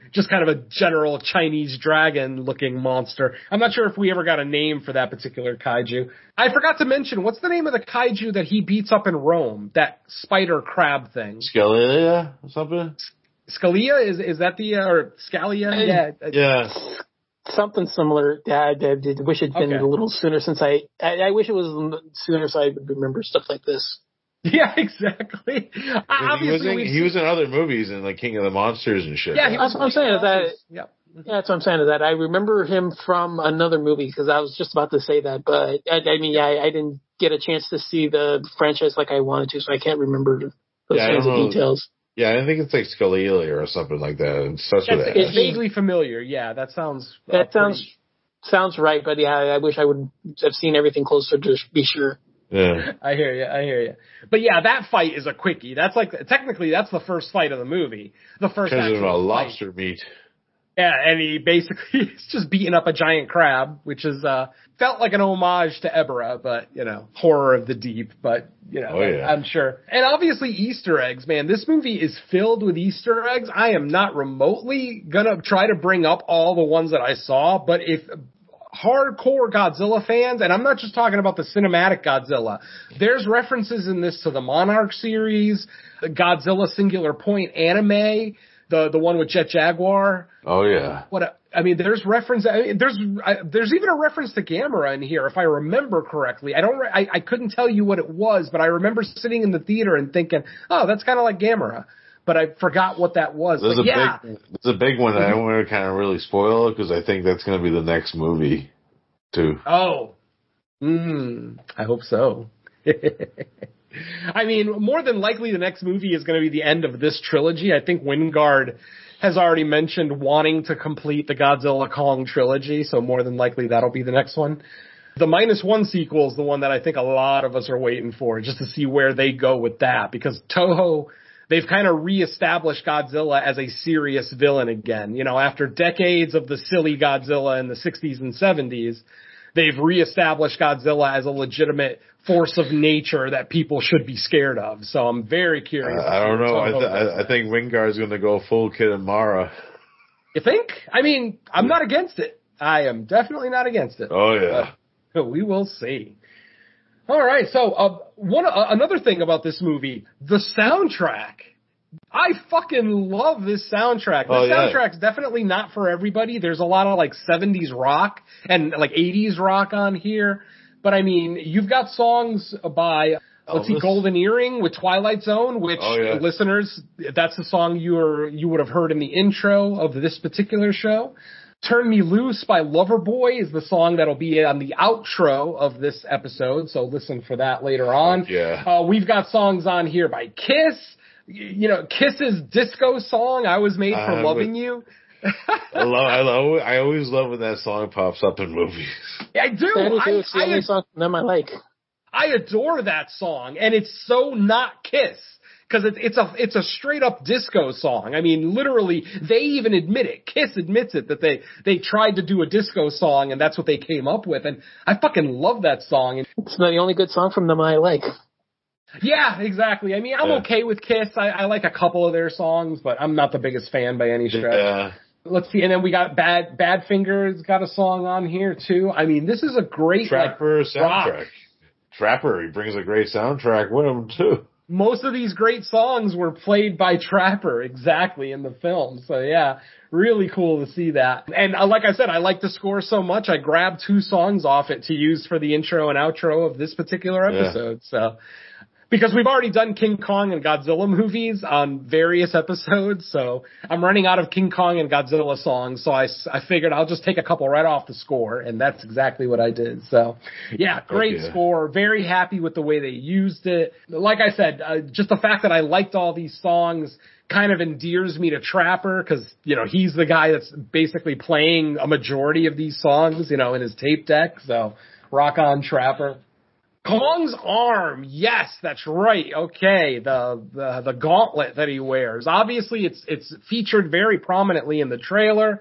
just kind of a general Chinese dragon-looking monster. I'm not sure if we ever got a name for that particular kaiju. I forgot to mention, what's the name of the kaiju that he beats up in Rome? That spider crab thing. Scalia or something? Scalia? Is that the, or Scalia? Yeah. Yeah. Something similar. Yeah, I wish it'd been a little sooner since I wish it was sooner so I would remember stuff like this. Yeah, exactly. He was in other movies and like King of the Monsters and shit. Yeah, that's what I'm saying. Yeah, that's what I'm saying. That I remember him from another movie because I was just about to say that, but I didn't get a chance to see the franchise like I wanted to, so I can't remember those kinds of details. Yeah, I think it's like Scalia or something like that. It's vaguely familiar. Yeah, that sounds. Sounds right, but yeah, I wish I would have seen everything closer to be sure. Yeah, I hear you. But yeah, that fight is a quickie. That's like technically that's the first fight of the movie. The first because of a fight. lobster meat. Yeah, and he basically is just beating up a giant crab, which is felt like an homage to Ebra, but horror of the deep. But I'm sure. And obviously Easter eggs, man. This movie is filled with Easter eggs. I am not remotely gonna try to bring up all the ones that I saw, but if hardcore Godzilla fans, and I'm not just talking about the cinematic Godzilla, there's references in this to the Monarch series, the Godzilla Singular Point anime, the one with Jet Jaguar. Oh yeah. There's reference. There's even a reference to Gamera in here, if I remember correctly. I couldn't tell you what it was, but I remember sitting in the theater and thinking, oh, that's kind of like Gamera. But I forgot what that was. There's a big one that I don't want to kind of really spoil because I think that's going to be the next movie, too. Oh. I hope so. I mean, more than likely the next movie is going to be the end of this trilogy. I think Wingard has already mentioned wanting to complete the Godzilla Kong trilogy, so more than likely that'll be the next one. The -1 sequel is the one that I think a lot of us are waiting for, just to see where they go with that, because Toho, they've kind of reestablished Godzilla as a serious villain again. After decades of the silly Godzilla in the 60s and 70s, they've reestablished Godzilla as a legitimate force of nature that people should be scared of. So I'm very curious. I don't know. I think Wingard's going to go full Kitamara. You think? I mean, I'm not against it. I am definitely not against it. Oh, yeah. But we will see. All right. So another thing about this movie, the soundtrack. I fucking love this soundtrack. The soundtrack's definitely not for everybody. There's a lot of like 70s rock and like 80s rock on here. But I mean, you've got songs by, Golden Earring with Twilight Zone, which listeners, that's the song you would have heard in the intro of this particular show. Turn Me Loose by Loverboy is the song that'll be on the outro of this episode. So listen for that later on. We've got songs on here by Kiss. Kiss's disco song, I Was Made for Loving You. I always love when that song pops up in movies. I do. It's the only song I like. I adore that song, and it's so not Kiss. Because it's a straight up disco song. I mean, literally, they even admit it. Kiss admits it that they tried to do a disco song and that's what they came up with. And I fucking love that song. It's the only good song from them I like. Yeah, exactly. I mean, I'm okay with Kiss. I like a couple of their songs, but I'm not the biggest fan by any stretch. Yeah. Let's see. And then we got Badfinger's got a song on here too. I mean, this is a great Trapper soundtrack. Rock. Trapper, he brings a great soundtrack with him too. Most of these great songs were played by Trapper, exactly, in the film. So yeah, really cool to see that. And like I said, I like the score so much, I grabbed 2 songs off it to use for the intro and outro of this particular episode. So, because we've already done King Kong and Godzilla movies on various episodes, so I'm running out of King Kong and Godzilla songs, so I figured I'll just take a couple right off the score, and that's exactly what I did. So, yeah, great score. Very happy with the way they used it. Like I said, just the fact that I liked all these songs kind of endears me to Trapper, because, he's the guy that's basically playing a majority of these songs, in his tape deck, so rock on, Trapper. Kong's arm, yes, that's right. Okay, the gauntlet that he wears. Obviously, it's featured very prominently in the trailer.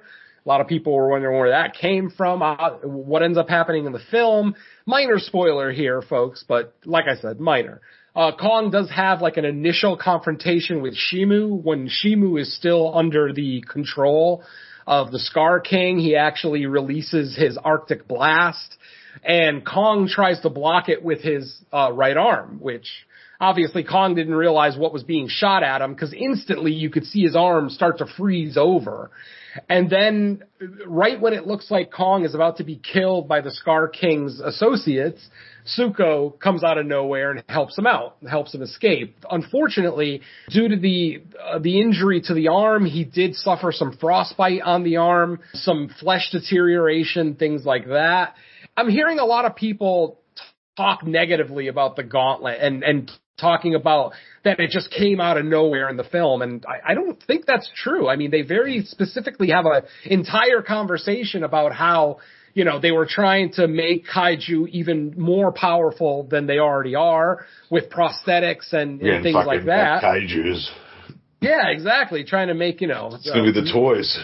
A lot of people were wondering where that came from, what ends up happening in the film. Minor spoiler here, folks, but like I said, minor. Kong does have like an initial confrontation with Shimu when Shimu is still under the control of the Scar King. He actually releases his Arctic Blast, and Kong tries to block it with his right arm, which obviously Kong didn't realize what was being shot at him, because instantly you could see his arm start to freeze over. And then right when it looks like Kong is about to be killed by the Scar King's associates, Zuko comes out of nowhere and helps him out, helps him escape. Unfortunately, due to the injury to the arm, he did suffer some frostbite on the arm, some flesh deterioration, things like that. I'm hearing a lot of people talk negatively about the Gauntlet and talking about that it just came out of nowhere in the film, and I don't think that's true. I mean, they very specifically have an entire conversation about how, you know, they were trying to make kaiju even more powerful than they already are with prosthetics and things like that. Kaijus. Yeah, exactly. Trying to make, you know. It's going to be the toys.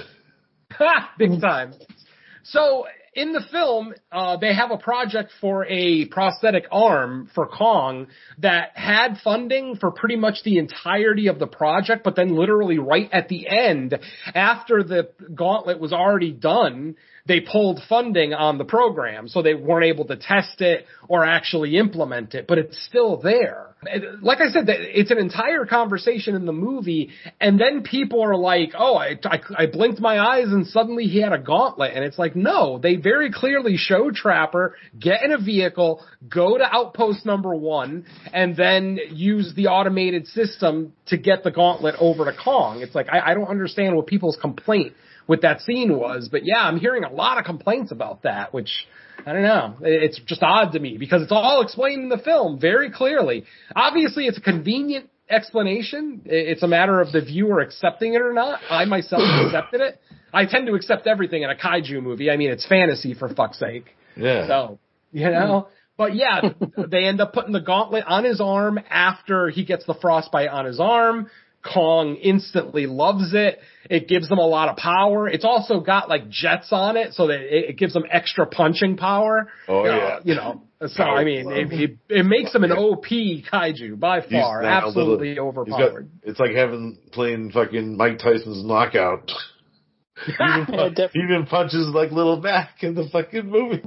Big time. So in the film, they have a project for a prosthetic arm for Kong that had funding for pretty much the entirety of the project, but then literally right at the end, after the Gauntlet was already done, they pulled funding on the program, so they weren't able to test it or actually implement it, but it's still there. Like I said, it's an entire conversation in the movie, and then people are like, oh, I blinked my eyes and suddenly he had a gauntlet, and it's like, no, they very clearly show Trapper get in a vehicle, go to outpost number 1, and then use the automated system to get the gauntlet over to Kong. It's like, I don't understand what people's complaint with that scene was, but yeah, I'm hearing a lot of complaints about that, which, I don't know, it's just odd to me because it's all explained in the film very clearly. Obviously, it's a convenient explanation. It's a matter of the viewer accepting it or not. I myself accepted it. I tend to accept everything in a kaiju movie. I mean, it's fantasy, for fuck's sake. Yeah. So, you know, but yeah, they end up putting the gauntlet on his arm after he gets the frostbite on his arm. Kong instantly loves it. It gives them a lot of power. It's also got like jets on it, so that it gives them extra punching power. Oh, yeah. You know, so I mean, it makes them an OP kaiju by far. Absolutely overpowered. It's like playing fucking Mike Tyson's Knockout. He even punches like little Mac in the fucking movie.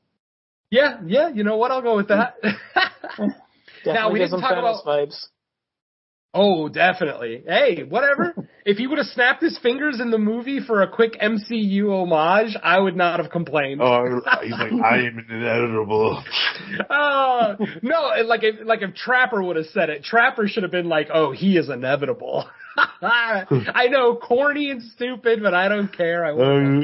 Yeah, you know what? I'll go with that. Now, we didn't talk about vibes. Oh, definitely. Hey, whatever. If he would have snapped his fingers in the movie for a quick MCU homage, I would not have complained. Oh, he's like, I am inevitable. No, like if Trapper would have said it, Trapper should have been like, oh, he is inevitable. I know, corny and stupid, but I don't care. I won't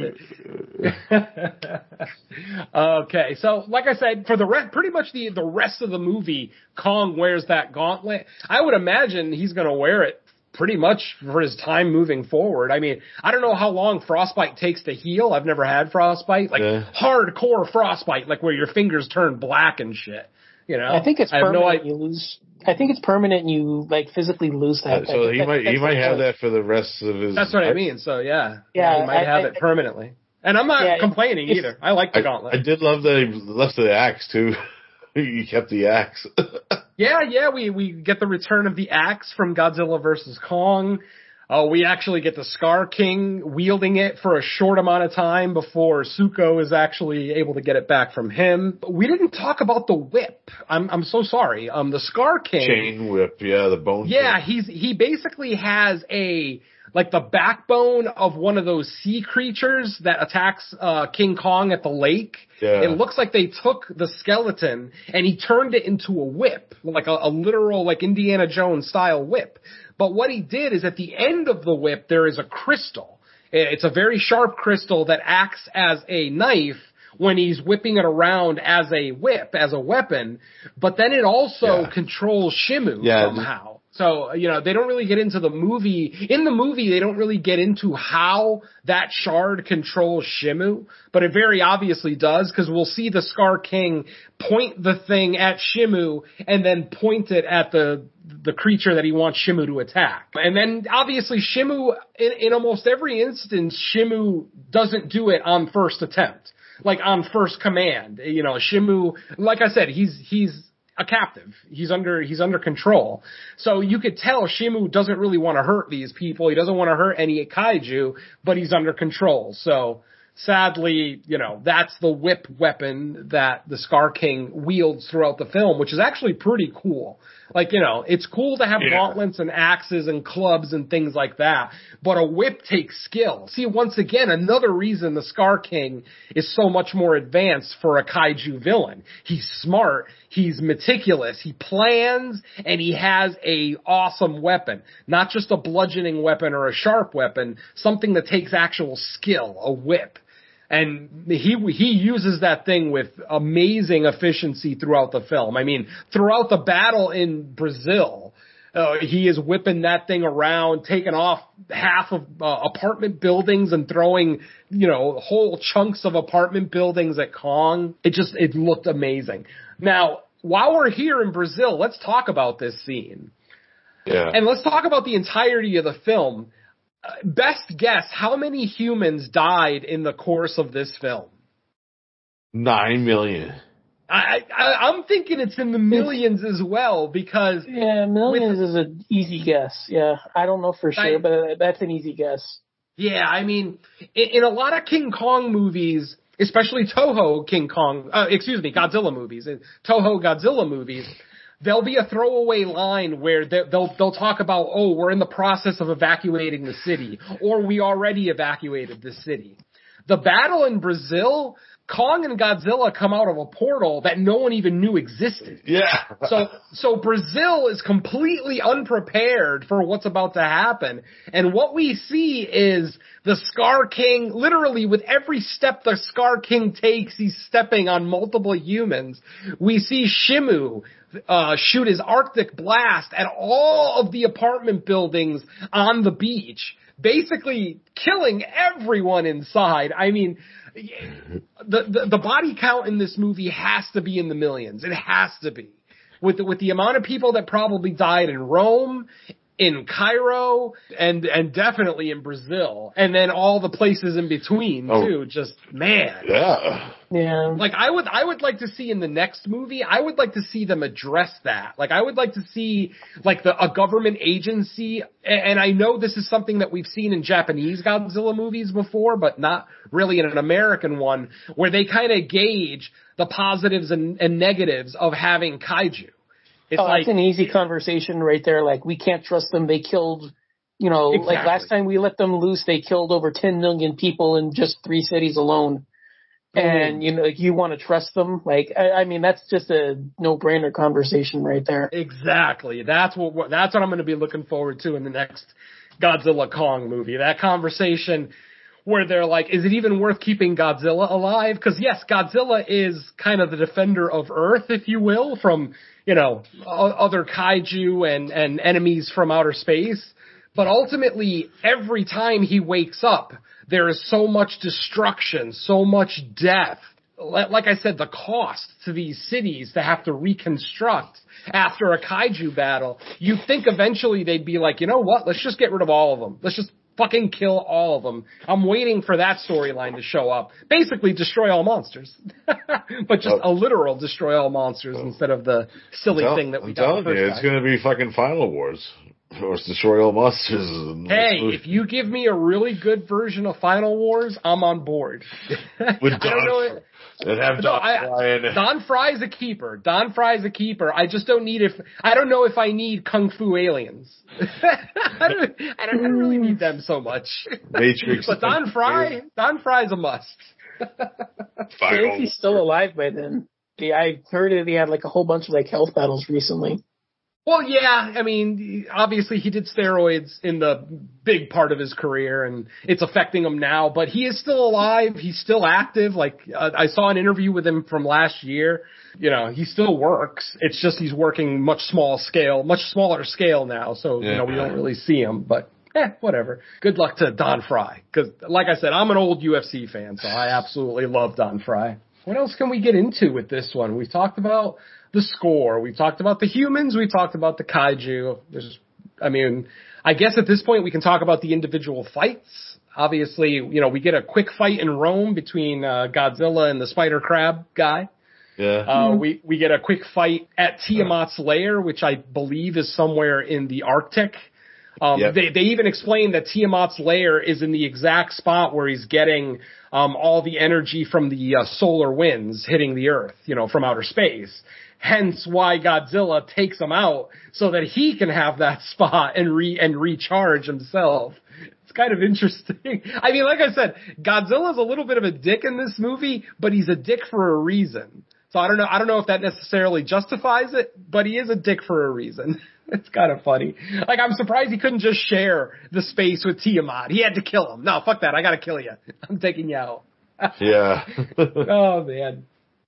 it. Okay, so like I said, for pretty much the rest of the movie, Kong wears that gauntlet. I would imagine he's going to wear it pretty much for his time moving forward. I mean, I don't know how long frostbite takes to heal. I've never had frostbite, hardcore frostbite, like where your fingers turn black and shit. You know, I think it's permanent. I think it's permanent, and you like physically lose that. So he might have that for the rest of his. That's what I mean. So yeah, he might have it permanently. And I'm not complaining either. I like the gauntlet. I did love that he left the axe too. He kept the axe. Yeah. We get the return of the axe from Godzilla vs. Kong. We actually get the Scar King wielding it for a short amount of time before Zuko is actually able to get it back from him. We didn't talk about the whip. I'm so sorry. The Scar King. Chain whip, the bone. Yeah, whip. he basically has like the backbone of one of those sea creatures that attacks King Kong at the lake. Yeah. It looks like they took the skeleton and he turned it into a whip, like a literal like Indiana Jones style whip. But what he did is at the end of the whip, there is a crystal. It's a very sharp crystal that acts as a knife when he's whipping it around as a whip, as a weapon. But then it also controls Shimu somehow. So, you know, they don't really get into the movie. In the movie, they don't really get into how that shard controls Shimu, but it very obviously does, because we'll see the Scar King point the thing at Shimu and then point it at the the creature that he wants Shimu to attack. And then obviously Shimu, in almost every instance, Shimu doesn't do it on first attempt, like on first command. You know, Shimu, like I said, he's a captive. He's under control. So you could tell Shimu doesn't really want to hurt these people. He doesn't want to hurt any kaiju, but he's under control. So sadly, you know, that's the whip weapon that the Scar King wields throughout the film, which is actually pretty cool. Like, you know, it's cool to have gauntlets and axes and clubs and things like that, but a whip takes skill. See, once again, another reason the Scar King is so much more advanced for a kaiju villain. He's smart, he's meticulous, he plans, and he has a awesome weapon. Not just a bludgeoning weapon or a sharp weapon, something that takes actual skill, a whip. And he uses that thing with amazing efficiency throughout the film. I mean, throughout the battle in Brazil, he is whipping that thing around, taking off half of apartment buildings and throwing, you know, whole chunks of apartment buildings at Kong. It looked amazing. Now, while we're here in Brazil, let's talk about this scene. Yeah. And let's talk about the entirety of the film. Best guess, how many humans died in the course of this film? 9 million. I'm thinking it's in the millions as well, because... Yeah, millions is an easy guess. Yeah, I don't know for sure, but that's an easy guess. Yeah, I mean, in a lot of King Kong movies, especially Godzilla movies, Toho Godzilla movies, there'll be a throwaway line where they'll talk about, oh, we're in the process of evacuating the city, or we already evacuated the city. The battle in Brazil, Kong and Godzilla come out of a portal that no one even knew existed. Yeah. So Brazil is completely unprepared for what's about to happen. And what we see is the Scar King, literally with every step the Scar King takes, he's stepping on multiple humans. We see Shimu shoot his Arctic blast at all of the apartment buildings on the beach, basically killing everyone inside. I mean, the body count in this movie has to be in the millions. It has to be. With the amount of people that probably died in Rome, in Cairo, and definitely in Brazil, and then all the places in between too. Just, man. Yeah. Yeah. Like, I would like to see in the next movie, I would like to see them address that. Like, I would like to see, like, a government agency, and I know this is something that we've seen in Japanese Godzilla movies before, but not really in an American one, where they kind of gauge the positives and negatives of having kaiju. It's that's an easy conversation right there. Like, we can't trust them. They killed, you know, exactly. Like last time we let them loose, they killed over 10 million people in just 3 cities alone. And, you know, like, you want to trust them? Like, I mean, that's just a no-brainer conversation right there. Exactly. That's what I'm going to be looking forward to in the next Godzilla Kong movie. That conversation where they're like, is it even worth keeping Godzilla alive? Because yes, Godzilla is kind of the defender of Earth, if you will, from, you know, other kaiju and enemies from outer space. But ultimately, every time he wakes up, there is so much destruction, so much death. Like I said, the cost to these cities to have to reconstruct after a kaiju battle, you think eventually they'd be like, you know what, let's just get rid of all of them. Let's just fucking kill all of them. I'm waiting for that storyline to show up. Basically, destroy all monsters. But just a literal destroy all monsters instead of the silly thing that we got. I'm telling you, it's going to be fucking Final Wars. Or destroy all monsters. Hey, if you give me a really good version of Final Wars, I'm on board. With Don Fry. Don Fry's a keeper. Don Fry's a keeper. I just don't I don't know if I need Kung Fu aliens. I don't really need them so much. Matrix. But Don Fry's a must. If he's still alive by then. I heard that he had like a whole bunch of like health battles recently. Well, yeah, I mean, obviously he did steroids in the big part of his career, and it's affecting him now, but he is still alive. He's still active. Like, I saw an interview with him from last year. You know, he still works. It's just he's working much smaller scale now, so, you know, we don't really see him, but whatever. Good luck to Don Fry, because, like I said, I'm an old UFC fan, so I absolutely love Don Fry. what else can we get into with this one? We've talked about the score. We've talked about the humans. We've talked about the kaiju. I guess at this point we can talk about the individual fights. Obviously, we get a quick fight in Rome between Godzilla and the spider crab guy. Yeah. We get a quick fight at Tiamat's lair, which I believe is somewhere in the Arctic. Yep. They even explain that Tiamat's lair is in the exact spot where he's getting all the energy from the solar winds hitting the Earth, from outer space. Hence why Godzilla takes him out so that he can have that spot and recharge himself. It's kind of interesting. I mean, like I said, Godzilla's a little bit of a dick in this movie, but he's a dick for a reason. So I don't know if that necessarily justifies it, but he is a dick for a reason. It's kind of funny. Like, I'm surprised he couldn't just share the space with Tiamat. He had to kill him. No, fuck that. I gotta kill you. I'm taking you out. Yeah. Oh, man.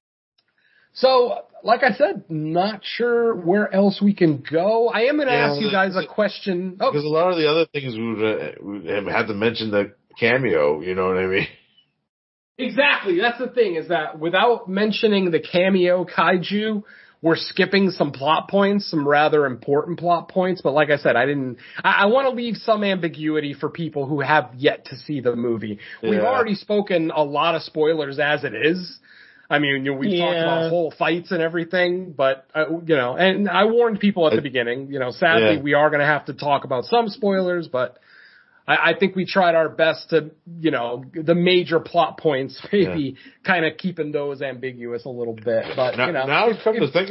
So, like I said, not sure where else we can go. I am going to ask you guys a question. Because a lot of the other things we would have had to mention the cameo, you know what I mean? Exactly. That's the thing, is that without mentioning the cameo kaiju, we're skipping some plot points, some rather important plot points. But like I said, I want to leave some ambiguity for people who have yet to see the movie. Yeah. We've already spoken a lot of spoilers as it is. I mean, we've talked about whole fights and everything, but, and I warned people at the beginning, sadly we are going to have to talk about some spoilers, but I think we tried our best to, the major plot points, maybe kind of keeping those ambiguous a little bit. But now I've come to think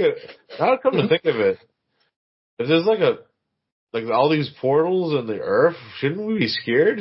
of it, if there's like all these portals in the Earth, shouldn't we be scared?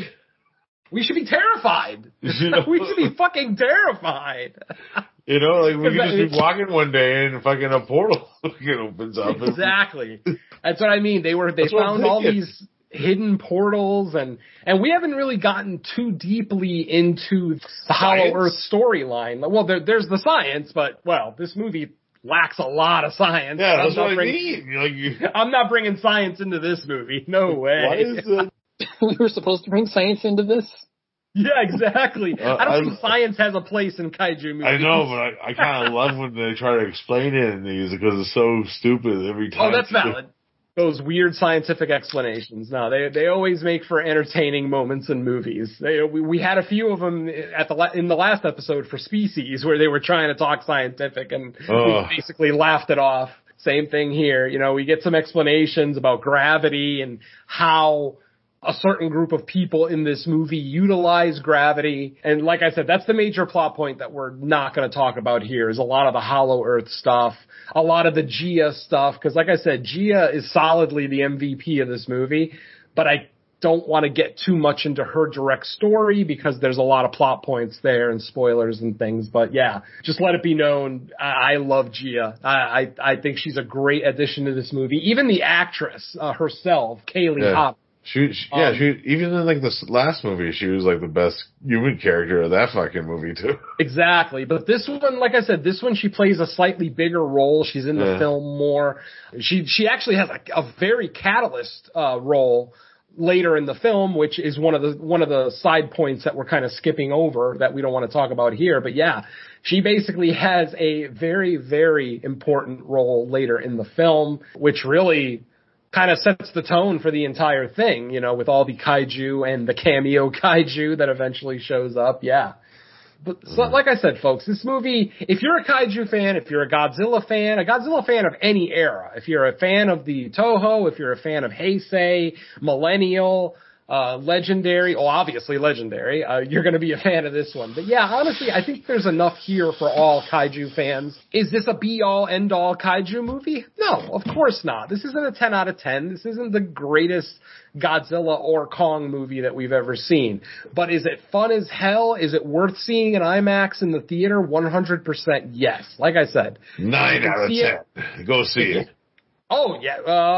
We should be terrified. We should be fucking terrified. We could just be walking one day and fucking a portal opens up. Exactly. That's what I mean. They found all these hidden portals, and we haven't really gotten too deeply into the Hollow Earth storyline. Well, there's the science, but this movie lacks a lot of science. Yeah, that's what I mean. I'm not bringing science into this movie. No way. Why is it? We were supposed to bring science into this? Yeah, exactly. I don't think science has a place in kaiju movies. I know, but I kind of love when they try to explain it in these because it's so stupid every time. Oh, that's valid. Those weird scientific explanations. No, they always make for entertaining moments in movies. We had a few of them in the last episode for Species where they were trying to talk scientific and we basically laughed it off. Same thing here. We get some explanations about gravity and how a certain group of people in this movie utilize gravity. And like I said, that's the major plot point that we're not going to talk about here, is a lot of the Hollow Earth stuff, a lot of the Gia stuff. Because like I said, Gia is solidly the MVP of this movie, but I don't want to get too much into her direct story because there's a lot of plot points there and spoilers and things. But yeah, just let it be known, I love Gia. I think she's a great addition to this movie. Even the actress herself, Kaylee Hop. She even in this last movie, she was the best human character of that fucking movie too. Exactly. But this one, like I said, she plays a slightly bigger role. She's in the film more. She actually has a very catalyst role later in the film, which is one of the side points that we're kind of skipping over that we don't want to talk about here. But yeah, she basically has a very, very important role later in the film, which really kind of sets the tone for the entire thing, with all the kaiju and the cameo kaiju that eventually shows up. Yeah. But so, like I said, folks, this movie, if you're a kaiju fan, if you're a Godzilla fan of any era, if you're a fan of the Toho, if you're a fan of Heisei, Millennial, Legendary, obviously Legendary, you're going to be a fan of this one. But yeah, honestly, I think there's enough here for all kaiju fans. Is this a be-all, end-all kaiju movie? No, of course not. This isn't a 10 out of 10. This isn't the greatest Godzilla or Kong movie that we've ever seen. But is it fun as hell? Is it worth seeing in IMAX in the theater? 100% yes. Like I said. 9 out of 10. Go see it. Oh, yeah.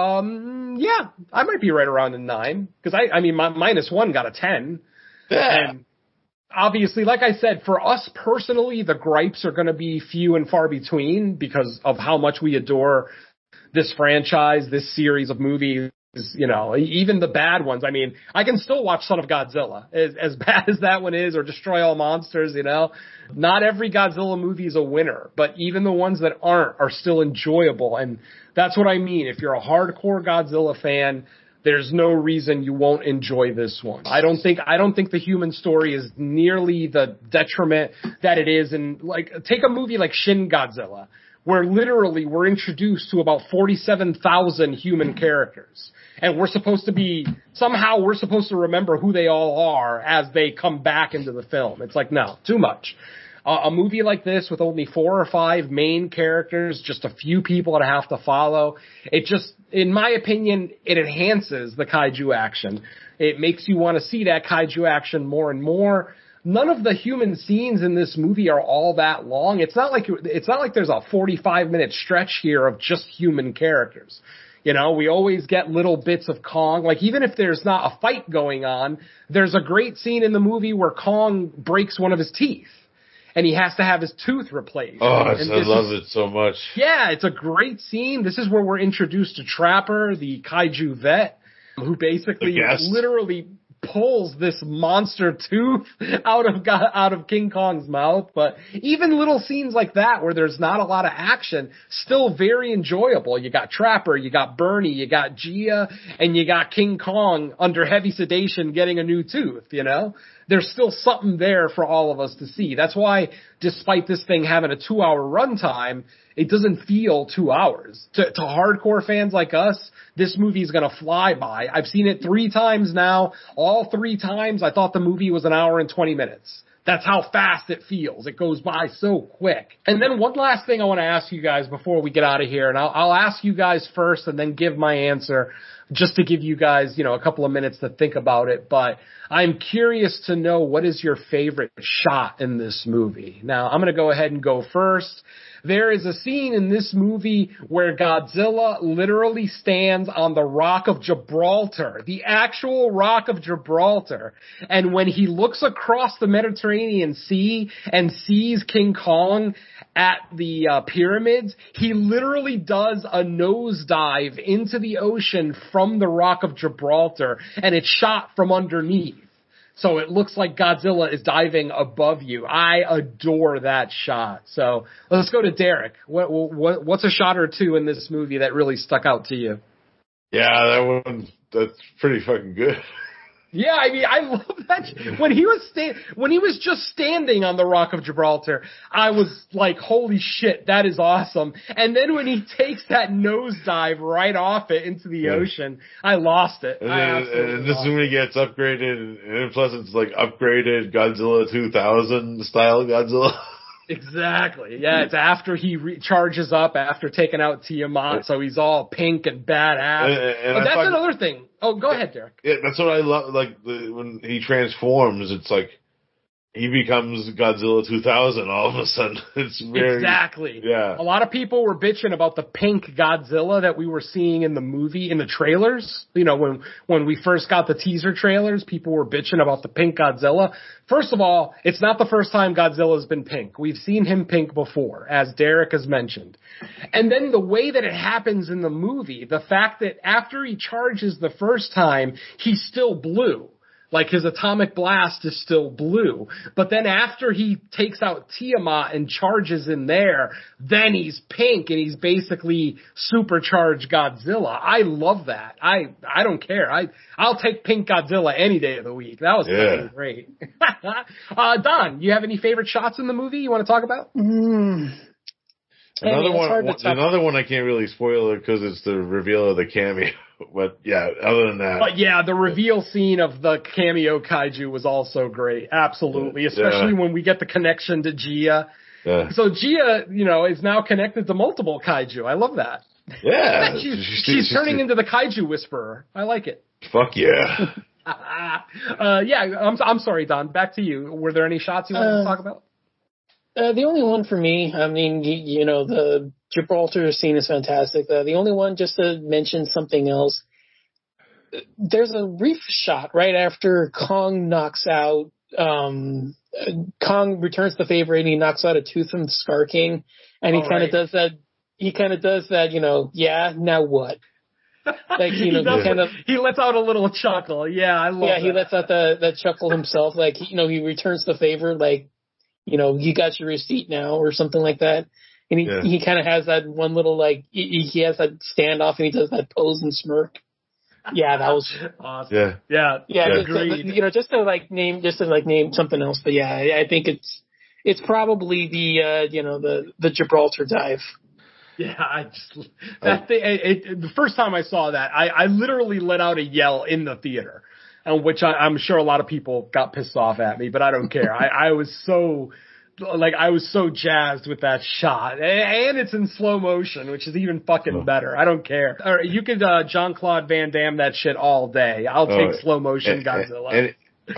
Yeah, I might be right around a 9. Because, my -1 got a 10. Yeah. And obviously, like I said, for us personally, the gripes are going to be few and far between because of how much we adore this franchise, this series of movies. You know, even the bad ones. I mean, I can still watch Son of Godzilla, as bad as that one is, or Destroy All Monsters, you know. Not every Godzilla movie is a winner, but even the ones that aren't are still enjoyable. And that's what I mean. If you're a hardcore Godzilla fan, there's no reason you won't enjoy this one. I don't think the human story is nearly the detriment that it is. And like, take a movie like Shin Godzilla, where literally we're introduced to about 47,000 human characters. And we're supposed to remember who they all are as they come back into the film. It's like, no, too much. A movie like this with only 4 or 5 main characters, just a few people that have to follow, it just, in my opinion, it enhances the kaiju action. It makes you want to see that kaiju action more and more. None of the human scenes in this movie are all that long. It's not like there's a 45-minute stretch here of just human characters. You know, we always get little bits of Kong. Like, even if there's not a fight going on, there's a great scene in the movie where Kong breaks one of his teeth, and he has to have his tooth replaced. Oh, I love it so much. Yeah, it's a great scene. This is where we're introduced to Trapper, the kaiju vet, who basically literally pulls this monster tooth out of King Kong's mouth. But even little scenes like that where there's not a lot of action, still very enjoyable. You got Trapper, you got Bernie, you got Gia, and you got King Kong under heavy sedation getting a new tooth, you know? There's still something there for all of us to see. That's why, despite this thing having a 2-hour runtime, it doesn't feel 2 hours. To hardcore fans like us, this movie is going to fly by. I've seen it 3 times now. All 3 times, I thought the movie was 1 hour and 20 minutes. That's how fast it feels. It goes by so quick. And then one last thing I want to ask you guys before we get out of here, and I'll ask you guys first and then give my answer, just to give you guys, you know, a couple of minutes to think about it. But I'm curious to know, what is your favorite shot in this movie? Now, I'm going to go ahead and go first. There is a scene in this movie where Godzilla literally stands on the Rock of Gibraltar, the actual Rock of Gibraltar. And when he looks across the Mediterranean Sea and sees King Kong at the pyramids, he literally does a nosedive into the ocean from the Rock of Gibraltar, and it's shot from underneath. So it looks like Godzilla is diving above you. I adore that shot. So let's go to Derek. What's a shot or two in this movie that really stuck out to you? Yeah, that's pretty fucking good. Yeah, I mean, I love that. When he was just standing on the Rock of Gibraltar, I was like, holy shit, that is awesome. And then when he takes that nosedive right off it into the ocean, I lost it. And this movie gets upgraded, and plus it's like upgraded Godzilla 2000 style Godzilla. Exactly. Yeah, it's after he charges up after taking out Tiamat, so he's all pink and badass. But that's another thing. Oh, go ahead, Derek. Yeah, that's what I love. Like when he transforms, it's like he becomes Godzilla 2000 all of a sudden. It's very exactly. Yeah. A lot of people were bitching about the pink Godzilla that we were seeing in the movie, in the trailers. You know, when we first got the teaser trailers, people were bitching about the pink Godzilla. First of all, it's not the first time Godzilla's been pink. We've seen him pink before, as Derek has mentioned. And then the way that it happens in the movie, the fact that after he charges the first time, he's still blue. Like his atomic blast is still blue. But then after he takes out Tiamat and charges in there, then he's pink and he's basically supercharged Godzilla. I love that. I don't care. I'll take pink Godzilla any day of the week. That was fucking great. Don, you have any favorite shots in the movie you want to talk about? Another one I can't really spoil it because it's the reveal of the cameo. But yeah, other than that. But yeah, the reveal scene of the cameo kaiju was also great. Absolutely. Especially when we get the connection to Gia. Yeah. So Gia, you know, is now connected to multiple kaiju. I love that. Yeah. she's turning into the kaiju whisperer. I like it. Fuck yeah. Yeah, I'm sorry, Don. Back to you. Were there any shots you wanted to talk about? The only one for me, I mean, you know, the Gibraltar scene is fantastic. The only one, just to mention something else, there's a reef shot right after Kong knocks out, Kong returns the favor and he knocks out a tooth from the Scar King. And he kind of does that, you know, yeah, now what? Like, you know, he lets out a little chuckle. Yeah, I love that. Yeah, he lets out that chuckle himself. Like, you know, he returns the favor, like, you know, you got your receipt now or something like that. And he kind of has that one little, like, he has that standoff and he does that pose and smirk. Yeah, that was awesome. Yeah. Agreed. You know, just to name something else. But yeah, I think it's probably the Gibraltar dive. Yeah, the first time I saw that, I literally let out a yell in the theater, which I'm sure a lot of people got pissed off at me, but I don't care. I was so jazzed with that shot, and it's in slow motion, which is even fucking better. I don't care. All right, you could Jean-Claude Van Damme that shit all day. I'll take slow motion Godzilla.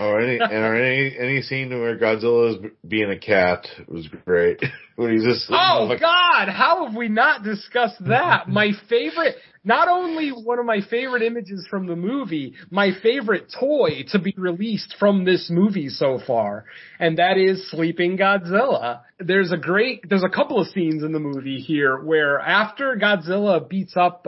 Any scene where Godzilla is being a cat was great. When he's just God, how have we not discussed that? My favorite, not only one of my favorite images from the movie, my favorite toy to be released from this movie so far, and that is Sleeping Godzilla. There's a couple of scenes in the movie here where after Godzilla beats up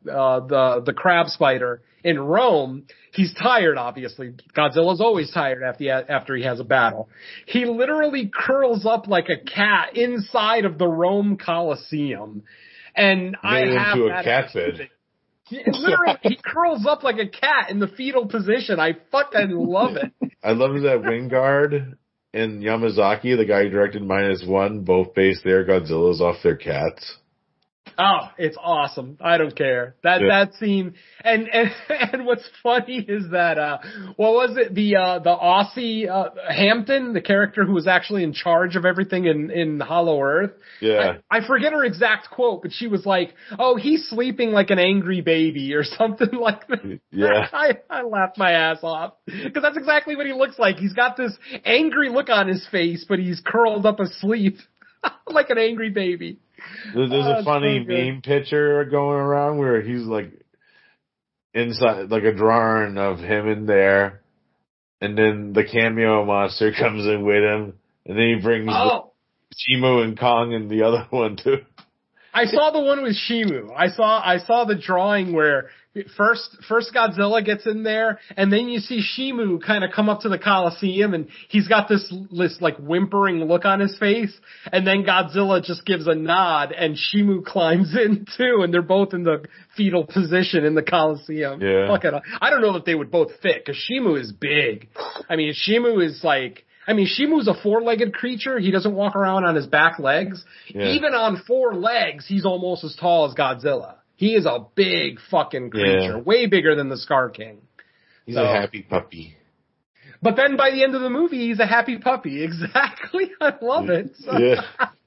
the crab spider in Rome, he's tired, obviously. Godzilla's always tired after he has a battle. He literally curls up like a cat inside of the Rome Colosseum. And made into a cat bed. Literally, he curls up like a cat in the fetal position. I fucking love it. I love that Wingard and Yamazaki, the guy who directed -1, both based their Godzillas off their cats. Oh, it's awesome. I don't care. That scene, and what's funny is that, what was it? The Aussie, Hampton, the character who was actually in charge of everything in Hollow Earth. Yeah. I forget her exact quote, but she was like, "Oh, he's sleeping like an angry baby," or something like that. Yeah. I laughed my ass off. Because that's exactly what he looks like. He's got this angry look on his face, but he's curled up asleep like an angry baby. There's a funny meme picture going around where he's like inside, like a drawing of him in there, and then the cameo monster comes in with him, and then he brings Shimu and Kong and the other one too. I saw the one with Shimu. I saw the drawing where first Godzilla gets in there, and then you see Shimu kind of come up to the Coliseum, and he's got this like whimpering look on his face, and then Godzilla just gives a nod, and Shimu climbs in too, and they're both in the fetal position in the Coliseum. Yeah. Fuck it. I don't know if they would both fit, because Shimu is big. I mean, Shimu's a four-legged creature. He doesn't walk around on his back legs. Yeah. Even on four legs, he's almost as tall as Godzilla. He is a big fucking creature, way bigger than the Scar King. He's a happy puppy. But then by the end of the movie, he's a happy puppy. Exactly. I love it. So. Yeah.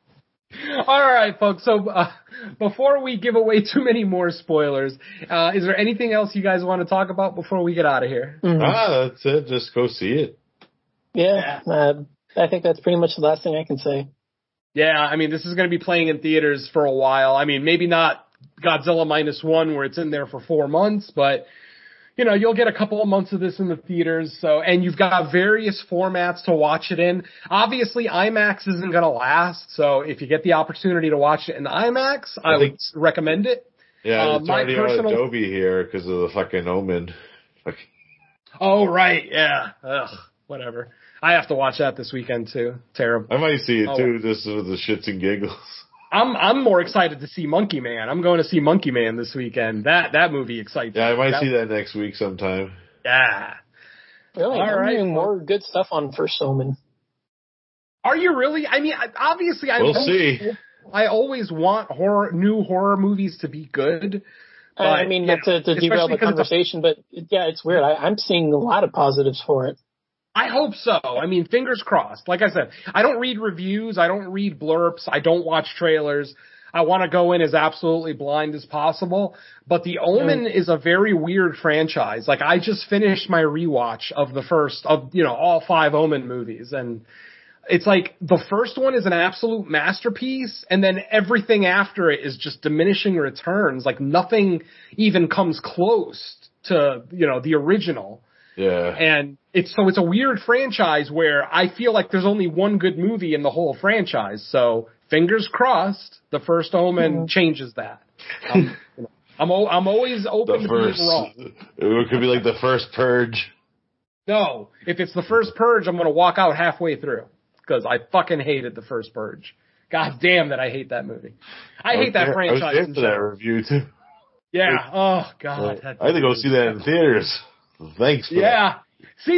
All right, folks. So before we give away too many more spoilers, is there anything else you guys want to talk about before we get out of here? Mm-hmm. That's it. Just go see it. Yeah, I think that's pretty much the last thing I can say. Yeah, I mean, this is going to be playing in theaters for a while. I mean, maybe not Godzilla -1 where it's in there for 4 months, but, you know, you'll get a couple of months of this in the theaters. So, and you've got various formats to watch it in. Obviously, IMAX isn't going to last. So if you get the opportunity to watch it in IMAX, I would recommend it. Yeah, it's already on Adobe here because of the fucking Omen. Oh, right. Yeah. Ugh, whatever. I have to watch that this weekend too. Terrible. I might see it too, just for the shits and giggles. I'm more excited to see Monkey Man. I'm going to see Monkey Man this weekend. That movie excites me. Yeah, I might see that next week sometime. Yeah. Really? I'm doing more good stuff on First Omen. Are you really? I mean, obviously, we'll see. I always want new horror movies to be good. But, I mean, not to derail the conversation, but yeah, it's weird. I'm seeing a lot of positives for it. I hope so. I mean, fingers crossed. Like I said, I don't read reviews. I don't read blurbs. I don't watch trailers. I want to go in as absolutely blind as possible. But The Omen is a very weird franchise. Like, I just finished my rewatch of all 5 Omen movies. And it's like the first one is an absolute masterpiece. And then everything after it is just diminishing returns. Like, nothing even comes close to, the original. Yeah. And it's a weird franchise where I feel like there's only one good movie in the whole franchise. So fingers crossed, the First Omen changes that. I'm always open to being wrong. It could be like the first Purge. No, if it's the first Purge, I'm going to walk out halfway through because I fucking hated the first Purge. God damn that I hate that movie. I hate that franchise. I was there for that review too. Yeah. Oh God. I had to go see that in theaters. Thanks. For that. See,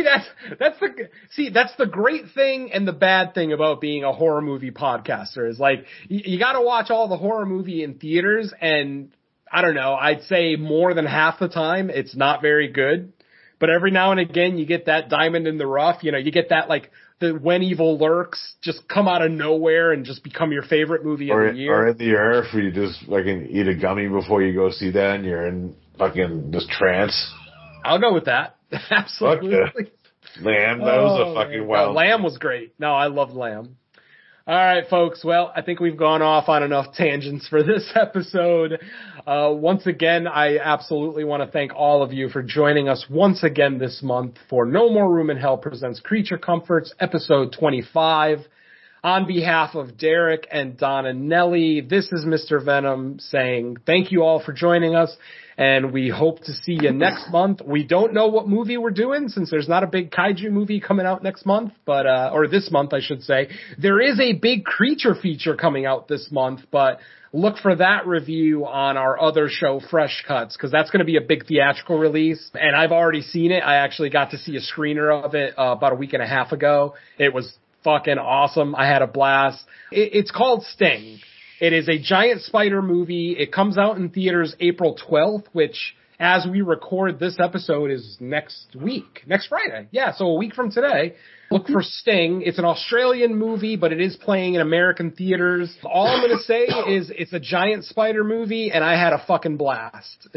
that's the great thing and the bad thing about being a horror movie podcaster is like you got to watch all the horror movie in theaters, and I don't know, I'd say more than half the time it's not very good. But every now and again you get that diamond in the rough. You know, you get that like the When Evil Lurks just come out of nowhere and just become your favorite movie of the year. Or in the earth where you just fucking eat a gummy before you go see that and you're in fucking just trance. I'll go with that. Absolutely. Lamb, that was a fucking wild. Lamb was great. No, I loved Lamb. All right, folks. Well, I think we've gone off on enough tangents for this episode. Once again, I absolutely want to thank all of you for joining us once again this month for No More Room in Hell presents Creature Comforts, episode 25. On behalf of Derek and Don and Nelly, this is Mr. Venom saying thank you all for joining us, and we hope to see you next month. We don't know what movie we're doing since there's not a big kaiju movie coming out next month, but or this month, I should say. There is a big creature feature coming out this month, but look for that review on our other show, Fresh Cuts, because that's going to be a big theatrical release, and I've already seen it. I actually got to see a screener of it about a week and a half ago. It was fucking awesome. I had a blast. It's called Sting. It is a giant spider movie. It comes out in theaters April 12th, which, as we record this episode, is next week. Next Friday. Yeah, so a week from today. Look for Sting. It's an Australian movie, but it is playing in American theaters. All I'm going to say is it's a giant spider movie, and I had a fucking blast.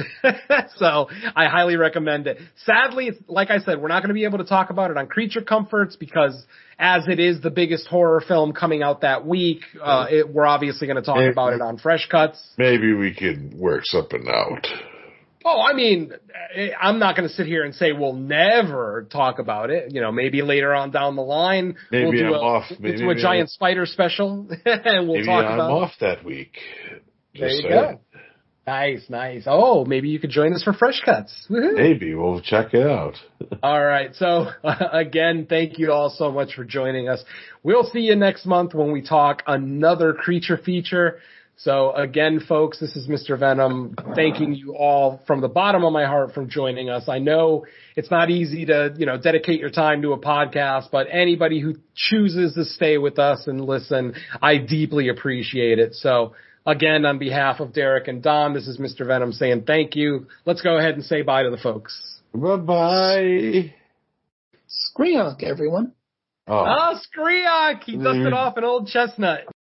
So I highly recommend it. Sadly, like I said, we're not going to be able to talk about it on Creature Comforts because as it is the biggest horror film coming out that week, we're obviously going to talk about it on Fresh Cuts. Maybe we could work something out. Oh, I mean, I'm not going to sit here and say we'll never talk about it. You know, maybe later on down the line, we'll do a giant spider special, and we'll talk about it. Maybe I'm off that week. There you go. Nice. Oh, maybe you could join us for Fresh Cuts. Woo-hoo. Maybe. We'll check it out. All right. So, again, thank you all so much for joining us. We'll see you next month when we talk another creature feature. So again, folks, this is Mr. Venom thanking you all from the bottom of my heart for joining us. I know it's not easy to, dedicate your time to a podcast, but anybody who chooses to stay with us and listen, I deeply appreciate it. So again, on behalf of Derek and Don, this is Mr. Venom saying thank you. Let's go ahead and say bye to the folks. Bye-bye. Screonk, everyone. Oh, Screonk! He dusted off an old chestnut.